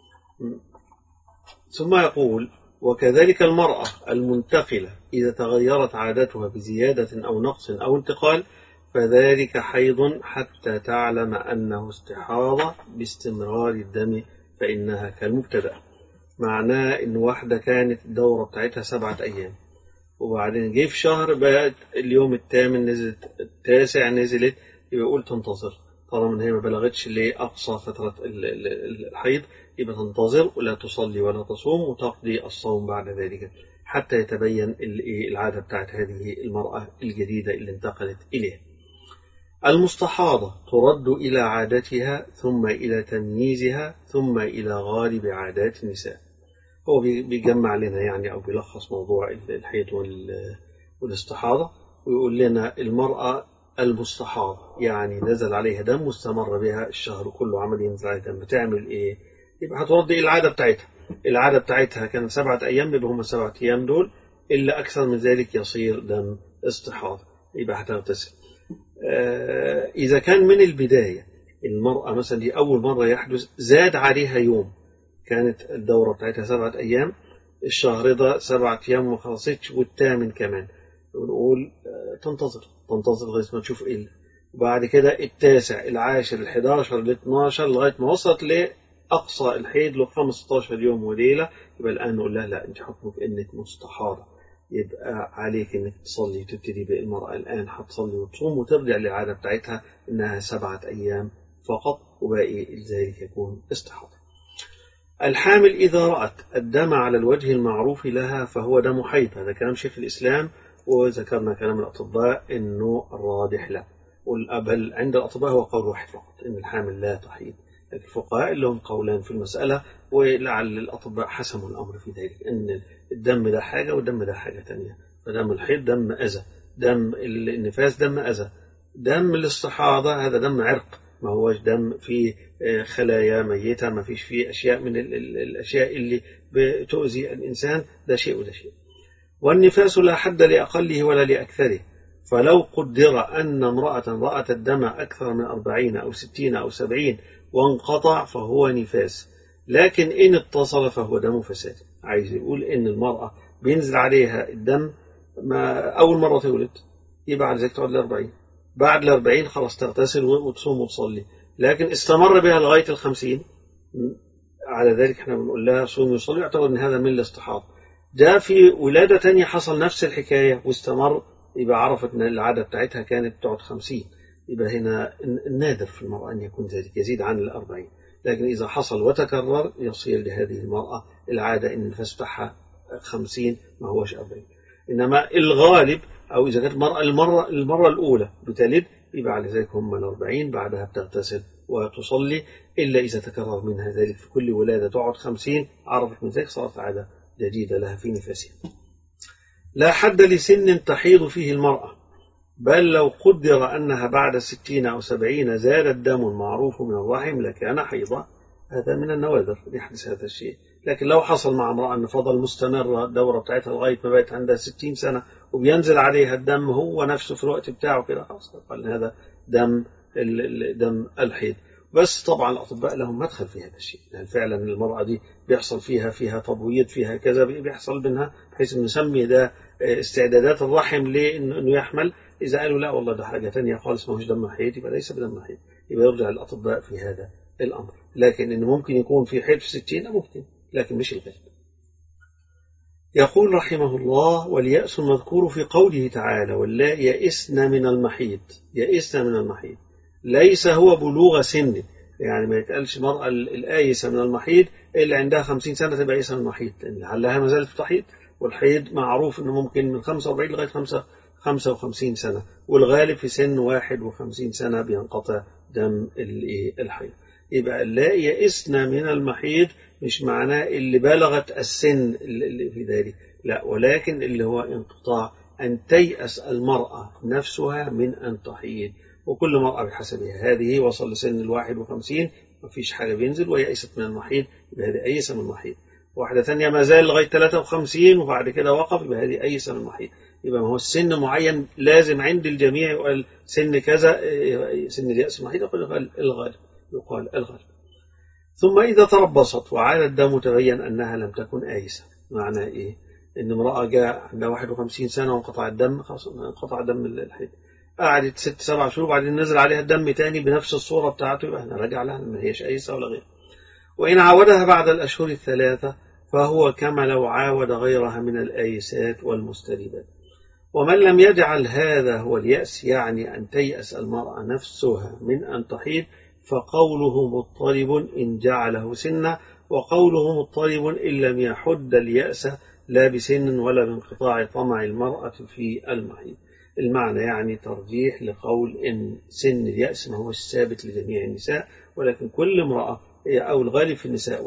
ثم يقول: وكذلك المرأة المنتقلة إذا تغيرت عادتها بزيادة أو نقص أو انتقال فذلك حيض حتى تعلم أنه استحاضة باستمرار الدم فإنها كالمبتدأ. معناه إن واحدة كانت الدورة بتاعتها 7 أيام، وبعدين جه في شهر بقت اليوم الثامن نزلت، التاسع نزلت، يقول تنتظر طالما ان هي ما بلغتش لأقصى فترة الحيض، يبقى تنتظر ولا تصلي ولا تصوم، وتقضي الصوم بعد ذلك حتى يتبين العادة بتاعت هذه المرأة الجديدة اللي انتقلت إليه. المستحاضة ترد إلى عادتها ثم إلى تمييزها ثم إلى غالب عادات النساء. هو بيجمع لنا يعني أو بيلخص موضوع الحيض والاستحاضة، ويقول لنا المرأة المستحاضة يعني نزل عليها دم واستمر بها الشهر كله عمل ينزل عليها دم، تعمل إيه؟ يبقى هترد إلى العادة بتاعتها. العادة بتاعتها كانت 7 أيام، يبقى هم 7 أيام دول، إلا أكثر من ذلك يصير دم استحاضة، يبقى هتغتسل. إذا كان من البداية المرأة مثلا دي أول مرة يحدث زاد عليها يوم، كانت الدورة بتاعتها 7 أيام، الشهر ده 7 أيام وما خلصتش والثامن كمان، ونقول تنتظر لغاية ما تشوف إيه، وبعد كده التاسع العاشر ال11 ال12 لغاية ما وصلت لأقصى الحيض له 15 يوم وليلة، يبقى الآن نقول لها لا أنت حكمك إنك مستحاضة، يبقى عليك إنك تصلي، تبتدي بالمرأة الآن هتصلي وتصوم وترجع للعادة بتاعتها إنها 7 أيام فقط، وباقي ذلك يكون استحاضة. الحامل إذا رأت الدم على الوجه المعروف لها فهو دم حيض، هذا كلام شيخ الإسلام، وذكرنا كلام الأطباء إنه الراجح لا، والأبل عند الأطباء هو قول واحد فقط إن الحامل لا تحيض، لكن الفقهاء لهم قولان في المسألة، ولعل الأطباء حسموا الأمر في ذلك إن الدم ده حاجة والدم ده حاجة تانية، فدم الحيض دم أذى، دم النفاس دم أذى، دم الاستحاضة هذا دم عرق، ما هوش دم فيه خلايا ميتة، ما فيش فيه أشياء من الأشياء اللي بتؤذي الإنسان، ده شيء وده شيء. والنفاس لا حد لأقله ولا لأكثره، فلو قدر أن امرأة رأت الدم أكثر من 40 أو 60 أو 70 وانقطع فهو نفاس، لكن إن اتصل فهو دم فساد. عايز يقول إن المرأة بينزل عليها الدم ما أول مرة تولد، يبقى على ذلك تقعد ل40، بعد ال40 خلاص تغتسل وتصوم وتصلي، لكن استمر بها لغاية ال50، على ذلك احنا بنقول لها صوم وصلي، يعتبر ان هذا من الاستحاضة. ده في ولادة تانية حصل نفس الحكاية واستمر، يبقى عرفت ان العادة بتاعتها كانت تقعد 50، يبقى هنا النادر في المرأة ان يكون ذلك يزيد عن ال40، لكن اذا حصل وتكرر يصير لهذه المرأة العادة ان النفاس بتاعها 50 ما هوش 40. انما الغالب او اذا كانت المرة الاولى بتلد يبقى على ذلك هم ال40، بعدها بتغتسل وتصلي، إلا إذا تكرر منها ذلك في كل ولادة تقعد 50، عرفت من ذلك صارت عادة جديدة لها في نفاسها. لا حد لسن تحيض فيه المرأة، بل لو قدر أنها بعد 60 أو 70 زاد الدم المعروف من الرحم لكان حيضا، هذا من النوادر يحدث هذا الشيء، لكن لو حصل مع امرأة أن فضل مستمرة الدورة بتاعتها لغاية ما بقت عندها 60 سنة وبينزل عليها الدم هو نفسه في الوقت بتاعه كده، خلاص قال هذا دم دم الحيض. بس طبعا الأطباء لهم مدخل في هذا الشيء، يعني فعلا المرأة دي بيحصل فيها تبويض، فيها كذا بيحصل منها، بحيث أن نسمي ده استعدادات الرحم لأنه يحمل. إذا قالوا لا والله ده حاجة تانية خالص ما هوش دم حيض، يبقى ليس بدم حيض، يبقى يرجع الأطباء في هذا الأمر. لكن إن ممكن يكون في حيض في 60 ممكن، لكن مش الغالب. يقول رحمه الله: واليأس المذكور في قوله تعالى واللائي يئسن من المحيض، يئسن من المحيض ليس هو بلوغ سن، يعني ما يتقالش المرأة الآيسة من المحيض اللي عندها 50 سنة تبقى آيسة من المحيض، لأن لعلها ما زالت تحيض، والحيض معروف أنه ممكن من 45 لغاية 55 سنة، والغالب في سن 51 سنة بينقطع دم الحيض. يبقى اللائي يئسن من المحيض مش معناه اللي بلغت السن اللي في ذلك، لا، ولكن اللي هو انقطاع أن تيأس المرأة نفسها من أن تحيض، وكل مرأة بحسبها. هذه وصل لسن 51 ما فيش حاجة بينزل ويأست من المحيض، يبقى هذه أيسة من المحيض. واحدة ثانية ما زال لغاية 53 وبعد كده وقف، يبقى هذه أيسة من المحيض. يبقى ما هو السن معين لازم عند الجميع يقال سن كذا سن اليأس من المحيض، يقال الغالب. ثم إذا تربصت وعاد الدم تبين أنها لم تكن آيسة. معنى إيه؟ إن امرأة جاء عندها 51 سنة وانقطع الدم، خلاص انقطع دم الحيض، قعدت 6-7 شهور وبعدين نزل عليها الدم تاني بنفس الصورة بتاعته، يبقى هنرجع لها ما هيش آيسة ولا غير. وإن عاودها بعد الأشهر الثلاثة فهو كما لو عاود غيرها من الآيسات والمستربات. ومن لم يجعل هذا هو اليأس، يعني أن تيأس المرأة نفسها من أن تحيض، فقوله مضطرب إن جعله سنة، وقوله مضطرب إن لم يحد اليأس لا بسن ولا بانقطاع طمع المرأة في المحيض. المعنى يعني ترجيح لقول إن سن اليأس ما هو ثابت لجميع النساء، ولكن كل امرأة أو الغالب في النساء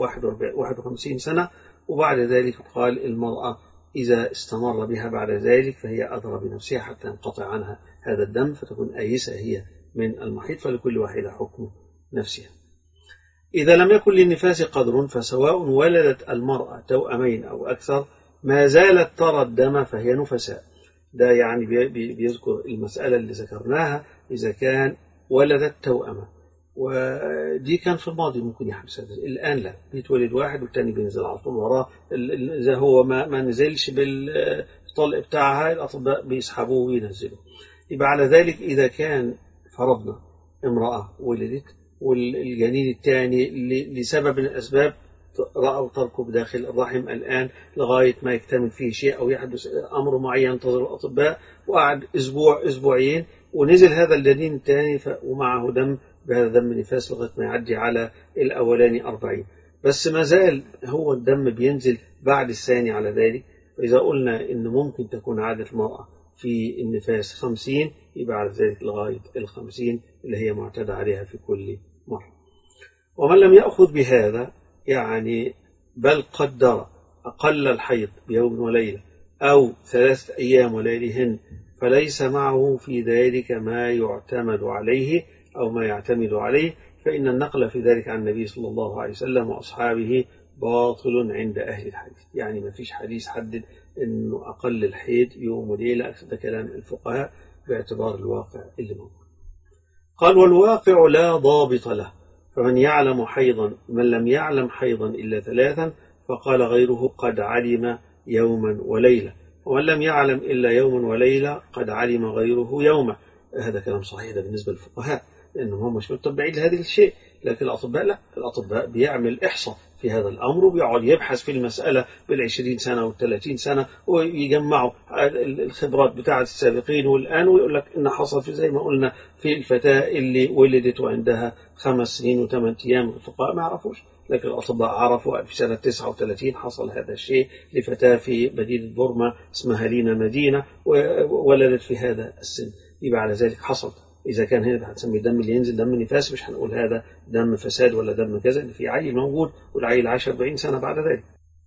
51 سنة، وبعد ذلك قال المرأة إذا استمر بها بعد ذلك فهي أدرى بنفسها حتى ينقطع عنها هذا الدم فتكون آيسة هي من المحيض، فلكل واحدة حكم نفسها. إذا لم يكن للنفاس قدر فسواء ولدت المرأة توأمين أو أكثر ما زالت ترى الدم فهي نفساء. ده يعني بيذكر المسألة اللي ذكرناها إذا كان ولدت توأمة، ودي كان في الماضي ممكن يحدث، الآن لا، بيتولد واحد والتاني بينزل على طول وراه، إذا هو ما نزلش بالطلق بتاعها الأطباء بيسحبوه وينزلوه. يبقى على ذلك إذا كان فرضنا امرأة ولدت والجنين الثاني لسبب من الأسباب رأوا تركه بداخل الرحم الآن لغاية ما يكتمل فيه شيء أو يحدث أمر معين ينتظر الأطباء، وقعد أسبوعين ونزل هذا الجنين الثاني ومعه دم، بهذا دم نفاس لغاية ما يعدي على الأولاني 40، بس ما زال هو الدم بينزل بعد الثاني على ذلك. فإذا قلنا إن ممكن تكون عادة المرأة في النفاس 50، يبقى على ذلك لغاية 50 اللي هي معتادة عليها في كل مرة. ومن لم يأخذ بهذا يعني بل قدر أقل الحيض بيوم وليلة أو 3 أيام وليلهن، فليس معه في ذلك ما يعتمد عليه أو ما يعتمد عليه، فإن النقل في ذلك عن النبي صلى الله عليه وسلم وأصحابه باطل عند أهل الحديث. يعني ما فيش حديث حدد أنه أقل الحيض يوم وليلة، ده كلام الفقهاء باعتبار الواقع اللي موجود. قال والواقع لا ضابط له، فمن يعلم حيضا من لم يعلم حيضا إلا 3، فقال غيره قد علم يوما وليلة، ومن لم يعلم إلا يوما وليلة قد علم غيره يوما. هذا كلام صحيح ده بالنسبة للفقهاء لأنهم هم مش متبعين لهذه الشيء، لكن الأطباء لا، الأطباء بيعمل إحصاء في هذا الأمر وبيقعد يبحث في المسألة بال20 سنة وال30 سنة ويجمعوا الخبرات بتاعة السابقين والآن، ويقول لك إن حصل في زي ما قلنا في الفتاة اللي ولدت وعندها 5 سنين و8 أيام. الفقهاء ما عرفوش، لكن الأطباء عرفوا في سنة 39 حصل هذا الشيء لفتاة في مدينة بورما اسمها لينا مدينة وولدت في هذا السن. يبقى على ذلك حصل. إذا كان هنا هنسمي الدم اللي ينزل دم نفاس، مش هنقول هذا دم فساد ولا دم كذا، اللي في عيل موجود والعيل عاش 40 سنة بعد ذلك.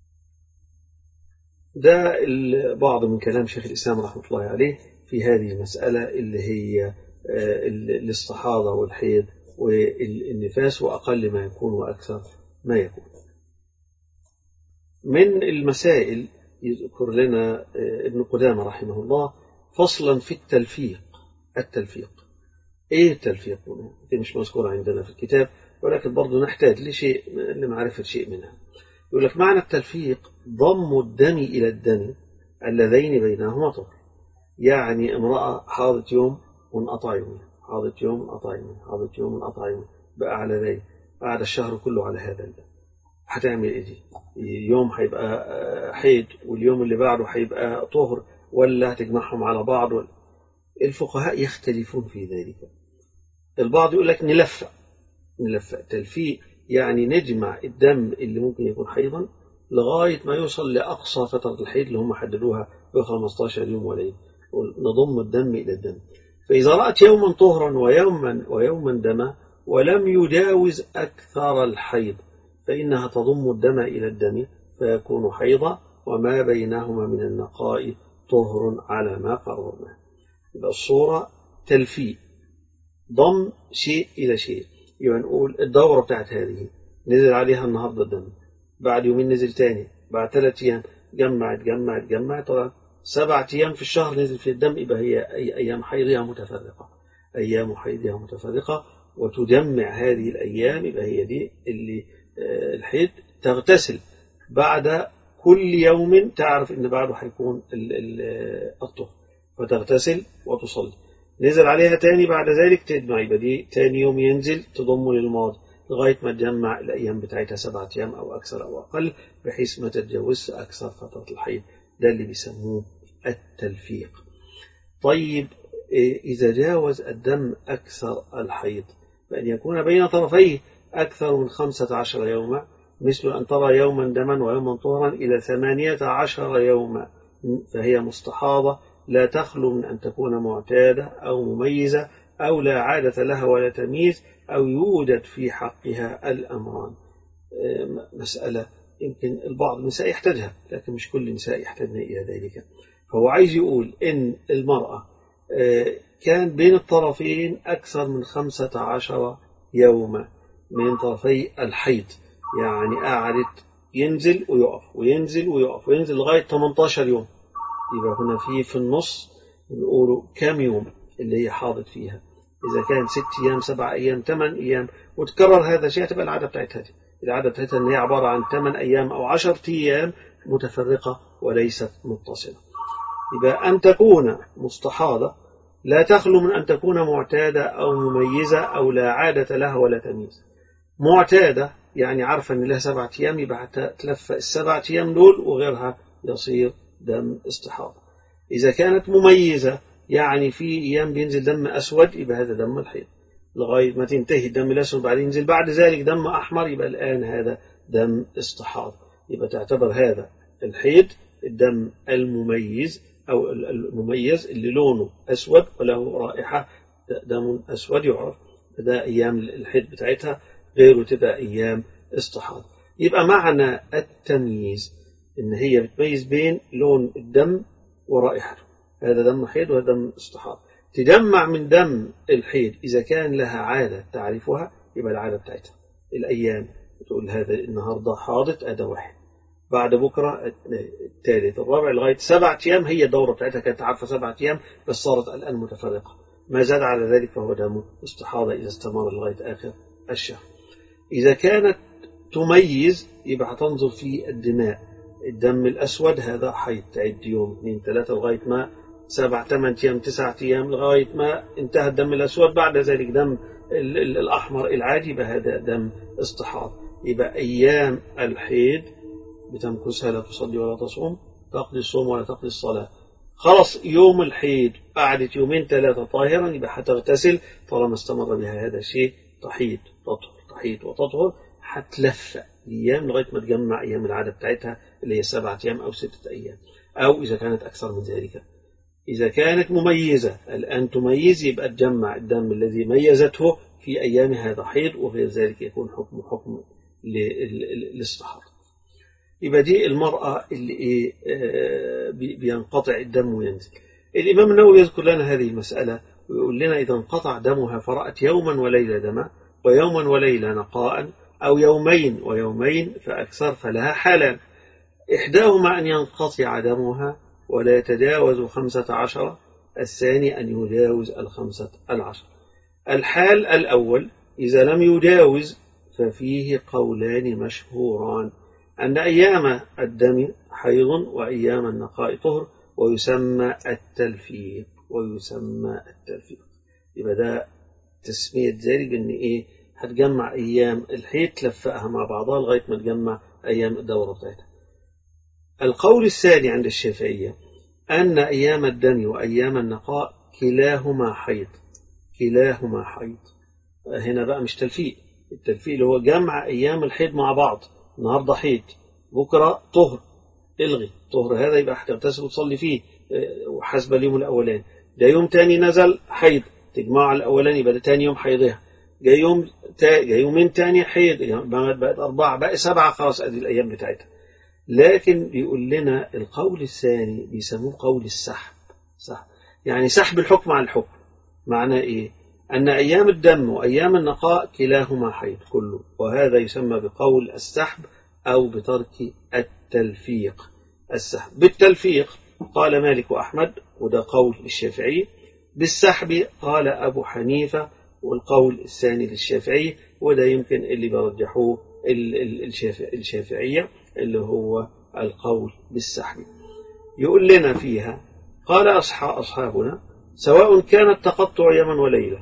ده بعض من كلام شيخ الإسلام رحمة الله عليه في هذه المسألة اللي هي الاستحاضة والحيض والنفاس، وأقل ما يكون وأكثر ما يكون. من المسائل يذكر لنا ابن قدامة رحمه الله فصلا في التلفيق. ايه التلفيق؟ دي مش مذكورة عندنا في الكتاب، ولكن برضو نحتاج لمعرفة شيء منها. يقول لك معنى التلفيق ضم الدم إلى الدم اللذين بينهما طهر. يعني امرأة حاضت يوم وانقطع يومها، حاضت يوم انقطع يومها، حاضت يوم انقطع يومها، بقى على ذلك قعد الشهر كله على هذا الدم. هتعمل ايه دي؟ يوم هيبقى حيض واليوم اللي بعده هيبقى طهر، ولا هتجمعهم على بعض؟ الفقهاء يختلفون في ذلك. البعض يقول لك نلفق تلفيق، يعني نجمع الدم اللي ممكن يكون حيضا لغاية ما يوصل لأقصى فترة الحيض اللي هم حددوها ب 15 يوم وليلة، نضم الدم إلى الدم. فإذا رأت يوما طهرا ويوما دما ولم يجاوز أكثر الحيض فإنها تضم الدم إلى الدم فيكون حيضا، وما بينهما من النقاء طهر على ما قررنا. يبقى الصورة تلفيق، ضم شيء إلى شيء. يبقى نقول الدورة بتاعت هذه نزل عليها النهاردة الدم، بعد يومين نزل تاني، بعد 3 أيام جمعت طبعا 7 أيام في الشهر نزل في الدم، يبقى هي أيام حيضها متفرقة، وتجمع هذه الأيام. يبقى هي دي اللي الحيض تغتسل بعد كل يوم، تعرف إن بعده هيكون الطهر، فتغتسل وتصلي. نزل عليها تاني بعد ذلك تجمع، يبقى دي تاني يوم ينزل تضم للماضي لغاية ما تجمع الأيام بتاعتها 7 أيام أو أكثر أو أقل، بحيث ما تتجاوزش أكثر فترة الحيض. ده اللي بيسموه التلفيق. طيب إذا جاوز الدم أكثر الحيض فأن يكون بين طرفيه أكثر من 15 يوما، مثل أن ترى يوما دما ويوما طهرا إلى 18 يوما، فهي مستحاضة لا تخلو من أن تكون معتادة أو مميزة أو لا عادة لها ولا تمييز، أو يوجد في حقها الأمران. مسألة يمكن البعض النساء يحتاجها، لكن مش كل النساء يحتاجن إلى ذلك. فهو عايز يقول إن المرأة كان بين الطرفين أكثر من 15 يوما من طرفي الحيض، يعني قعدت ينزل ويقف لغاية 18 يوم. يبقى هنا في النص نقولوا كم يوم اللي هي حاضت فيها. إذا كان 6 أيام 7 أيام 8 أيام وتكرر هذا الشيء، تبقى العادة بتاعتها إن هي عبارة عن 8 أيام أو 10 أيام متفرقة وليست متصلة. يبقى أن تكون مستحاضة لا تخلو من أن تكون معتادة أو مميزة أو لا عادة لها ولا تمييز. معتادة يعني عارفة أن لها 7 أيام، يبقى تلف ال7 أيام دول وغيرها يصير دم استحاضة. إذا كانت مميزة يعني في أيام بينزل دم أسود، يبقى هذا دم الحيض لغاية ما تنتهي الدم الأسود، بعدين ينزل بعد ذلك دم أحمر، يبقى الآن هذا دم استحاضة. يبقى تعتبر هذا الحيض الدم المميز أو المميز اللي لونه أسود وله رائحة، دم أسود يعرف، ده أيام الحيض بتاعتها، غيره تبقى أيام استحاضة. يبقى معنى التمييز إن هي بتميز بين لون الدم ورائحته، هذا دم حيض وهذا دم استحاضة. تجمع من دم الحيض إذا كان لها عادة تعرفها، يبقى العادة بتاعتها الأيام، تقول هذا النهاردة حاضت أدا 1، بعد بكرة الثالث الرابع لغاية 7 أيام، هي الدورة بتاعتها كانت عارفة 7 أيام بس صارت الآن متفرقة، ما زاد على ذلك فهو دم استحاضة إذا استمر لغاية آخر الشهر. إذا كانت تميز يبقى هتنظر في الدماء، الدم الأسود هذا حيض، تعد يوم 2 3 لغاية ما 7 8 أيام 9 أيام لغاية ما انتهى الدم الأسود، بعد ذلك دم الأحمر العادي، يبقى هذا دم استحاضة. يبقى أيام الحيض بتمكثها، لا تصلي ولا تصوم، تقضي الصوم ولا تقضي الصلاة. خلص يوم الحيض قعدت 2 3 طاهرا، يبقى هتغتسل طالما استمر بها هذا الشيء، تحيض وتطهر، هتلف أيام لغاية ما تجمع أيام العادة بتاعتها اللي هي 7 أيام أو 6 أيام، أو إذا كانت أكثر من ذلك. إذا كانت مميزة الآن تميز، يبقى تجمع الدم الذي ميزته في أيام هذا حيض، وغير ذلك يكون حكم للاستحاضة. يبقى دي المرأة اللي بينقطع الدم وينزل. الإمام النووي يذكر لنا هذه المسألة ويقول لنا إذا انقطع دمها فرأت يوما وليلة دما ويوما وليلة نقاء، أو يومين ويومين فأكثر، فلها حالان: إحداهما أن ينقطع دمها ولا يتجاوز 15، الثاني أن يجاوز 15. الحال الأول إذا لم يجاوز ففيه قولان مشهوران، أن أيام الدم حيض وأيام النقاء طهر، ويسمى التلفيق. يبقى ده تسمية ذلك بأن إيه؟ هتجمع أيام الحيض تلفقها مع بعضها لغاية ما تجمع أيام الدورة بتاعتها. القول الثاني عند الشافعية أن أيام الدم وأيام النقاء كلاهما حيض. هنا بقى مش تلفيق، التلفيق اللي هو جمع أيام الحيض مع بعض، النهاردة حيض بكرة طهر، الغي طهر هذا يبقى هتغتسل وتصلي فيه وحسب اليوم الأولاني. ده يوم تاني نزل حيض تجمع الأولاني يبقى ده تاني يوم حيضها، جاي يومين تاني حيض بقت 4 بقى 7، خلاص أدي الأيام بتاعتها. لكن بيقول لنا القول الثاني بيسموه قول السحب. يعني سحب الحكم على الحكم. معناه إيه؟ أن أيام الدم وأيام النقاء كلاهما حيض كله، وهذا يسمى بقول السحب أو بترك التلفيق. السحب بالتلفيق قال مالك وأحمد، وده قول الشافعي. بالسحب قال أبو حنيفة، والقول الثاني للشافعي، وده يمكن اللي برجحوه الشافعية اللي هو القول بالسحب. يقول لنا فيها قال أصحابنا سواء كان التقطع يوما وليلة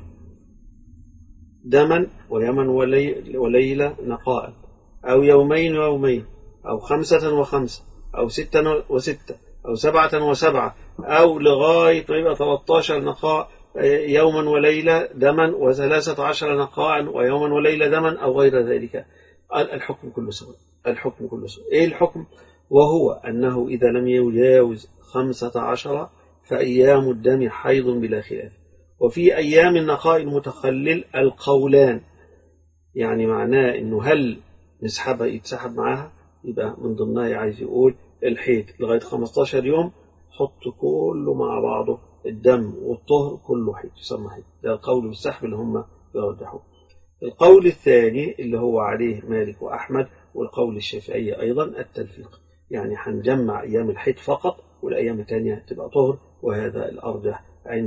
دما ويوما وليلة نقاء، أو يومين ويومين، أو 5 و5، أو 6 و6، أو 7 و7، أو لغاية ما يبقى 13 نقاء يوما وليلة دما، و13 نقاء ويوما وليلة دما، أو غير ذلك، الحكم كله سواء. إيه الحكم؟ وهو أنه إذا لم يجاوز 15 فأيام الدم حيض بلا خلاف. وفي أيام النقاء المتخلل القولان، يعني معناه أنه هل نسحبها يتسحب معاها، يبقى من ضمنها عايز يقول الحيض لغاية 15 يوم حط كله مع بعضه، الدم والطهر كله حيض يسمى حيض. ده القول بالسحب اللي هم بيرجحوه. القول الثاني اللي هو عليه مالك وأحمد والقول الشافعية أيضا التلفيق، يعني هنجمع أيام الحيض فقط والأيام الثانية تبقى طهر، وهذا الأرجح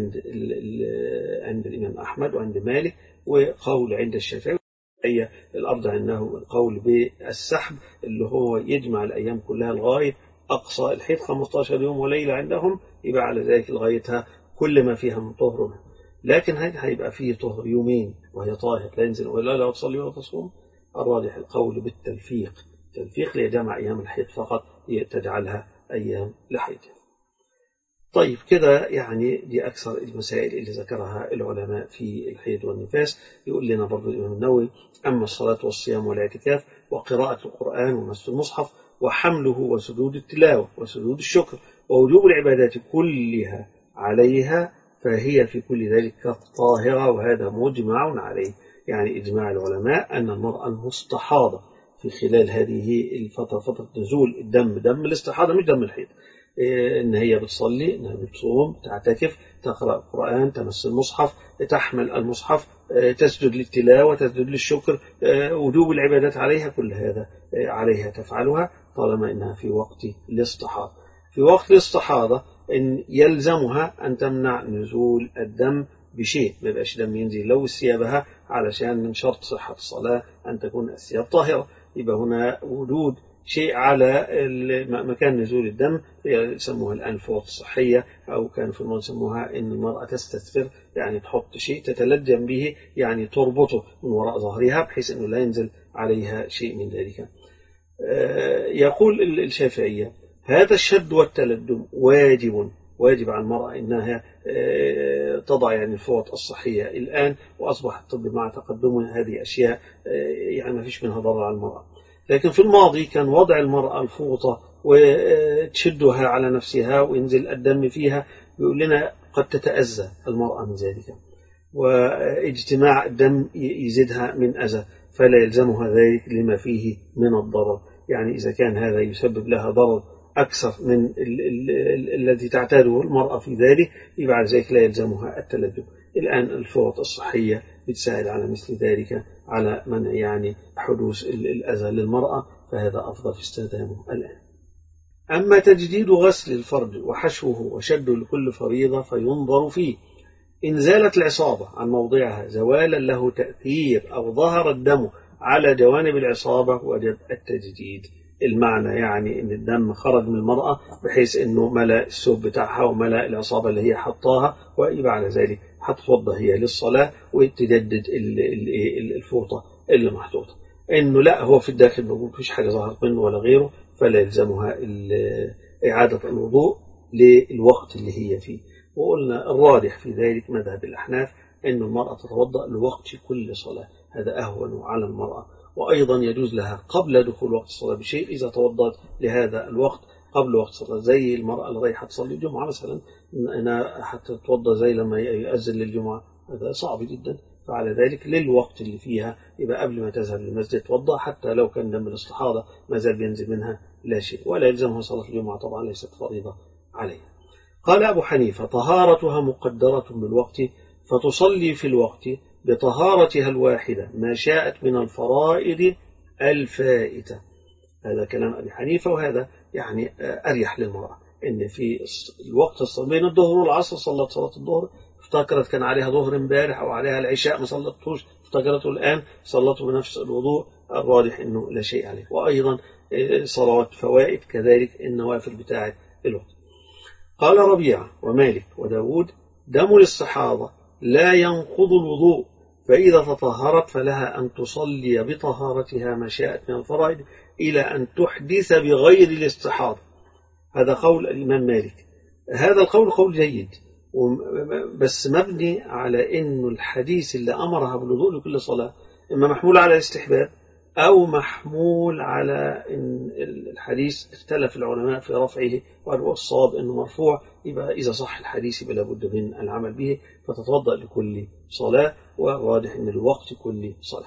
عند الإمام أحمد وعند مالك، وقول عند الشافعي الأرجح أنه القول بالسحب اللي هو يجمع الأيام كلها لغاية أقصى الحيض 15 يوم وليلة عندهم، يبقى على ذلك لغايتها كل ما فيها من طهر منها. لكن هيبقى فيه طهر يومين وهي طاهر لا ينزل ولا لا تصلي ولا تصوم. الراجح القول بالتلفيق، تلفيق لجمع أيام الحيض فقط تجعلها أيام لحيضها. طيب كده يعني دي أكثر المسائل اللي ذكرها العلماء في الحيض والنفاس. يقول لنا برضو الإمام النووي أما الصلاة والصيام والاعتكاف وقراءة القرآن ومس المصحف وحمله وسجود التلاوة وسجود الشكر ووجوب العبادات كلها عليها فهي في كل ذلك طاهرة، وهذا مجمع عليه. يعني إجماع العلماء أن المرأة المستحاضة في خلال هذه الفترة، فترة نزول الدم، دم الاستحاضة مش دم الحيض، إن هي بتصلي، إنها بتصوم، تعتكف، تقرأ القرآن، تمس المصحف، تحمل المصحف، تسجد للتلاوة، تسجد للشكر، وجوب العبادات عليها، كل هذا عليها تفعلها طالما إنها في وقت الاستحاضة. في وقت الاستحاضة إن يلزمها أن تمنع نزول الدم بشيء، ما يبقاش دم ينزل لو ثيابها، علشان من شرط صحة الصلاة أن تكون الثياب طاهرة. يبقى هنا وجود شيء على مكان نزول الدم يسموها الآن فوط صحية، أو كان في الماضي يسموها إن المرأة تستثفر، يعني تحط شيء تتلجم به، يعني تربطه من وراء ظهرها بحيث أنه لا ينزل عليها شيء من ذلك. يقول الشافعية هذا الشد والتلدم واجب على المرأة إنها تضع يعني الفوط الصحية الآن، وأصبح الطب مع تقدم هذه أشياء يعني ما فيش منها ضرر على المرأة. لكن في الماضي كان وضع المرأة الفوطة وتشدها على نفسها وينزل الدم فيها، بيقول لنا قد تتأذى المرأة من ذلك، واجتماع الدم يزيدها من أذى، فلا يلزمها ذلك لما فيه من الضرر. يعني إذا كان هذا يسبب لها ضرر أكثر من الذي تعتاده المرأة في ذلك، يبقى على ذلك لا يلزمها التلجم. الآن الفوط الصحية بتساعد على مثل ذلك، على منع يعني حدوث الأذى للمرأة، فهذا أفضل في استخدامه الآن. أما تجديد غسل الفرج وحشوه وشده لكل فريضة فينظر فيه. إن زالت العصابة عن موضعها زوالا له تأثير أو ظهر الدم على جوانب العصابة وجب التجديد. المعنى يعني إن الدم خرج من المرأة بحيث إنه ملأ الثوب بتاعها وملأ العصابة اللي هي حطاها، ويبقى على ذلك هتتوضأ هي للصلاة وتجدد الفوطة اللي محطوطة. إنه لا هو في الداخل موجود مفيش حاجة ظهرت منه ولا غيره، فلا يلزمها إعادة الوضوء للوقت اللي هي فيه. وقلنا الراجح في ذلك مذهب الأحناف أن المرأة تتوضأ لوقت كل صلاة، هذا أهون على المرأة. وأيضا يجوز لها قبل دخول وقت الصلاة بشيء إذا توضأت لهذا الوقت قبل وقت الصلاة، زي المرأة اللي رايحة تصلي الجمعة مثلا، أنا هتتوضأ زي لما يؤذن للجمعة، هذا صعب جدا، فعلى ذلك للوقت اللي فيها يبقى قبل ما تذهب للمسجد توضأ، حتى لو كان دم الاستحاضة ما زال بينزل منها لا شيء، ولا يلزمها صلاة الجمعة طبعا، ليست فريضة عليها. قال أبو حنيفة طهارتها مقدرة بالوقت فتصلي في الوقت بطهارتها الواحدة ما شاءت من الفرائض الفائتة. هذا كلام أبي حنيفة، وهذا يعني أريح للمرأة، إن في الوقت بين الظهر والعصر صلت صلاة الظهر، افتكرت كان عليها ظهر امبارح أو عليها العشاء ما صلتوش، افتكرته الآن صلته بنفس الوضوء، الراجح إنه لا شيء عليه. وأيضا صلوات فوائد كذلك النوافل بتاعة الوقت. قال ربيعة ومالك وداود دم الاستحاضة لا ينقض الوضوء، فإذا تطهرت فلها أن تصلي بطهارتها ما شاءت من الفرائض إلى أن تحدث بغير الاستحاضة. هذا قول الإمام مالك. هذا القول قول جيد، بس مبني على أن الحديث اللي أمرها بالوضوء لكل صلاة إما محمول على الاستحباب أو محمول على إن الحديث اختلف العلماء في رفعه، والصواب أنه مرفوع، يبقى إذا صح الحديث يبقى لابد من العمل به، فتتوضأ لكل صلاة، وواضح أن الوقت كل صلاة.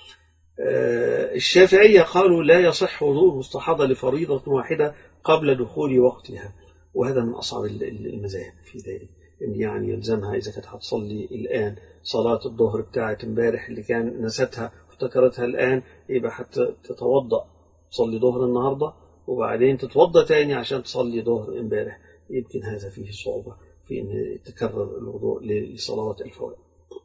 الشافعية قالوا لا يصح وضوء المستحاضة لفريضة واحدة قبل دخول وقتها، وهذا من أصعب المذاهب في ذلك، إن يعني يلزمها إذا كانت هتصلي الآن صلاة الظهر بتاعت امبارح اللي كان نستها افتكرتها الآن، يبقى حتى تتوضأ تصلي ظهر النهاردة وبعدين تتوضأ تاني عشان تصلي ظهر امبارح، يمكن هذا فيه صعوبة في أن تكرر الوضوء لصلوات الفوائد.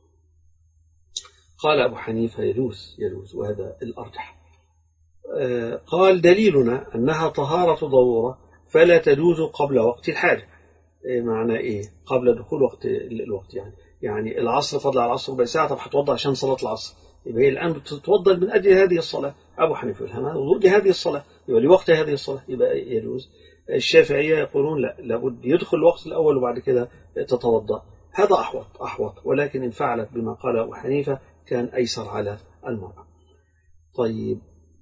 قال أبو حنيفة يجوز وهذا الأرجح. قال دليلنا أنها طهارة ضرورة فلا تجوز قبل وقت الحاجة. معنى إيه؟ قبل دخول وقت الوقت، يعني العصر فضل على العصر ربع ساعة، طب هتوضأ عشان صلاة العصر، يبقى هي الآن بتتوضأ من أجل هذه الصلاة. أبو حنيفة يقول وضوء لهذه الصلاة يبقى لوقت هذه الصلاة يبقى يجوز. الشافعية يقولون لا، لابد يدخل الوقت الأول وبعد كده تتوضأ، هذا أحوط، ولكن إن فعلت بما قال أبو حنيفة كان أيسر على المرأة. طيب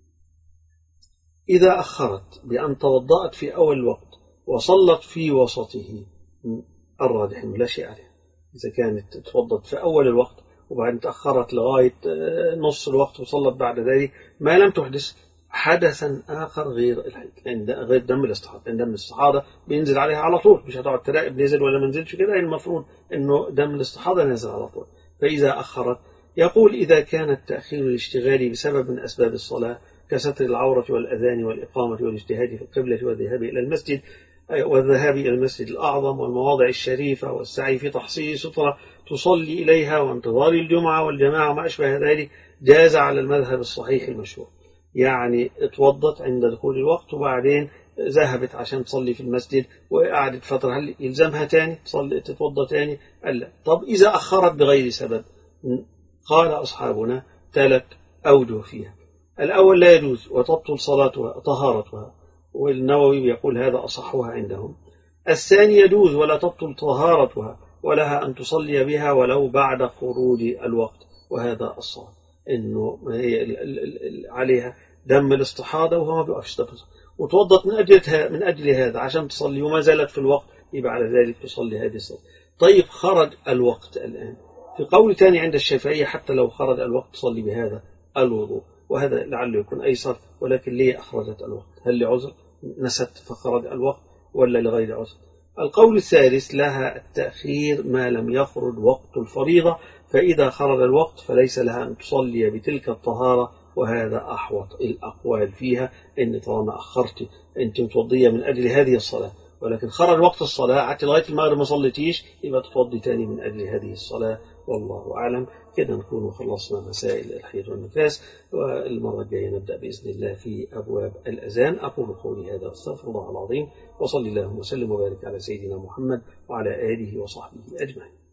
إذا أخرت بأن توضأت في أول الوقت وصلت في وسطه، الراجح لا شيء عليه. إذا كانت توضأت في أول الوقت وبعدين تأخرت لغاية نص الوقت وصلت بعد ذلك ما لم تحدث حدثا آخر غير دم الاستحاضة. دم الاستحاضة بينزل عليها على طول، مش هتقعد تراقب نزل ولا ما نزلش كده، المفروض إنه دم الاستحاضة نازل على طول. فإذا أخرت يقول إذا كان التأخير الاشتغالي بسبب من أسباب الصلاة كستر العورة والأذان والإقامة والاجتهاد في القبلة والذهاب إلى المسجد الأعظم والمواضع الشريفة والسعي في تحصيل سترة تصلي إليها وانتظار الجمعة والجماعة وما أشبه ذلك، جاز على المذهب الصحيح المشهور. يعني اتوضت عند دخول الوقت وبعدين ذهبت عشان تصلي في المسجد وقعدت فترة، هل يلزمها تاني تتوضى تاني؟ ألا. طب إذا أخرت بغير سبب، قال أصحابنا 3 أوجه فيها. الأول لا يجوز وتبطل صلاتها طهارتها، والنووي يقول هذا أصحها عندهم. الثاني يجوز ولا تبطل طهارتها ولها أن تصلي بها ولو بعد خروج الوقت، وهذا الصواب، إنه عليها دم الاستحاضة وهو ما بيقفش وتوضت من أجل هذا عشان تصلي وما زالت في الوقت، يبقى على ذلك تصلي هذه الصلاة. طيب خرج الوقت الآن، في قول ثاني عند الشافعية حتى لو خرج الوقت تصلي بهذا الوضوء، وهذا لعله يكون أيسر. ولكن ليه أخرجت الوقت؟ هل لعذر نست فخرج الوقت ولا لغير عذر؟ القول الثالث لها التأخير ما لم يخرج وقت الفريضة، فإذا خرج الوقت فليس لها أن تصلي بتلك الطهارة وهذا أحوط الأقوال فيها، إن طالما أخرت أنت متوضية من أجل هذه الصلاة ولكن خرج وقت الصلاة قعدت لغاية المغرب ما صليتيش، يبقى تفضي تاني من أجل هذه الصلاة. والله أعلم. كده نكون خلصنا مسائل الحيض والنفاس، والمرة الجاية نبدأ بإذن الله في أبواب الأذان. أقول قولي هذا أستغفر الله العظيم، وصلي اللهم وسلم وبارك على سيدنا محمد وعلى آله وصحبه أجمعين.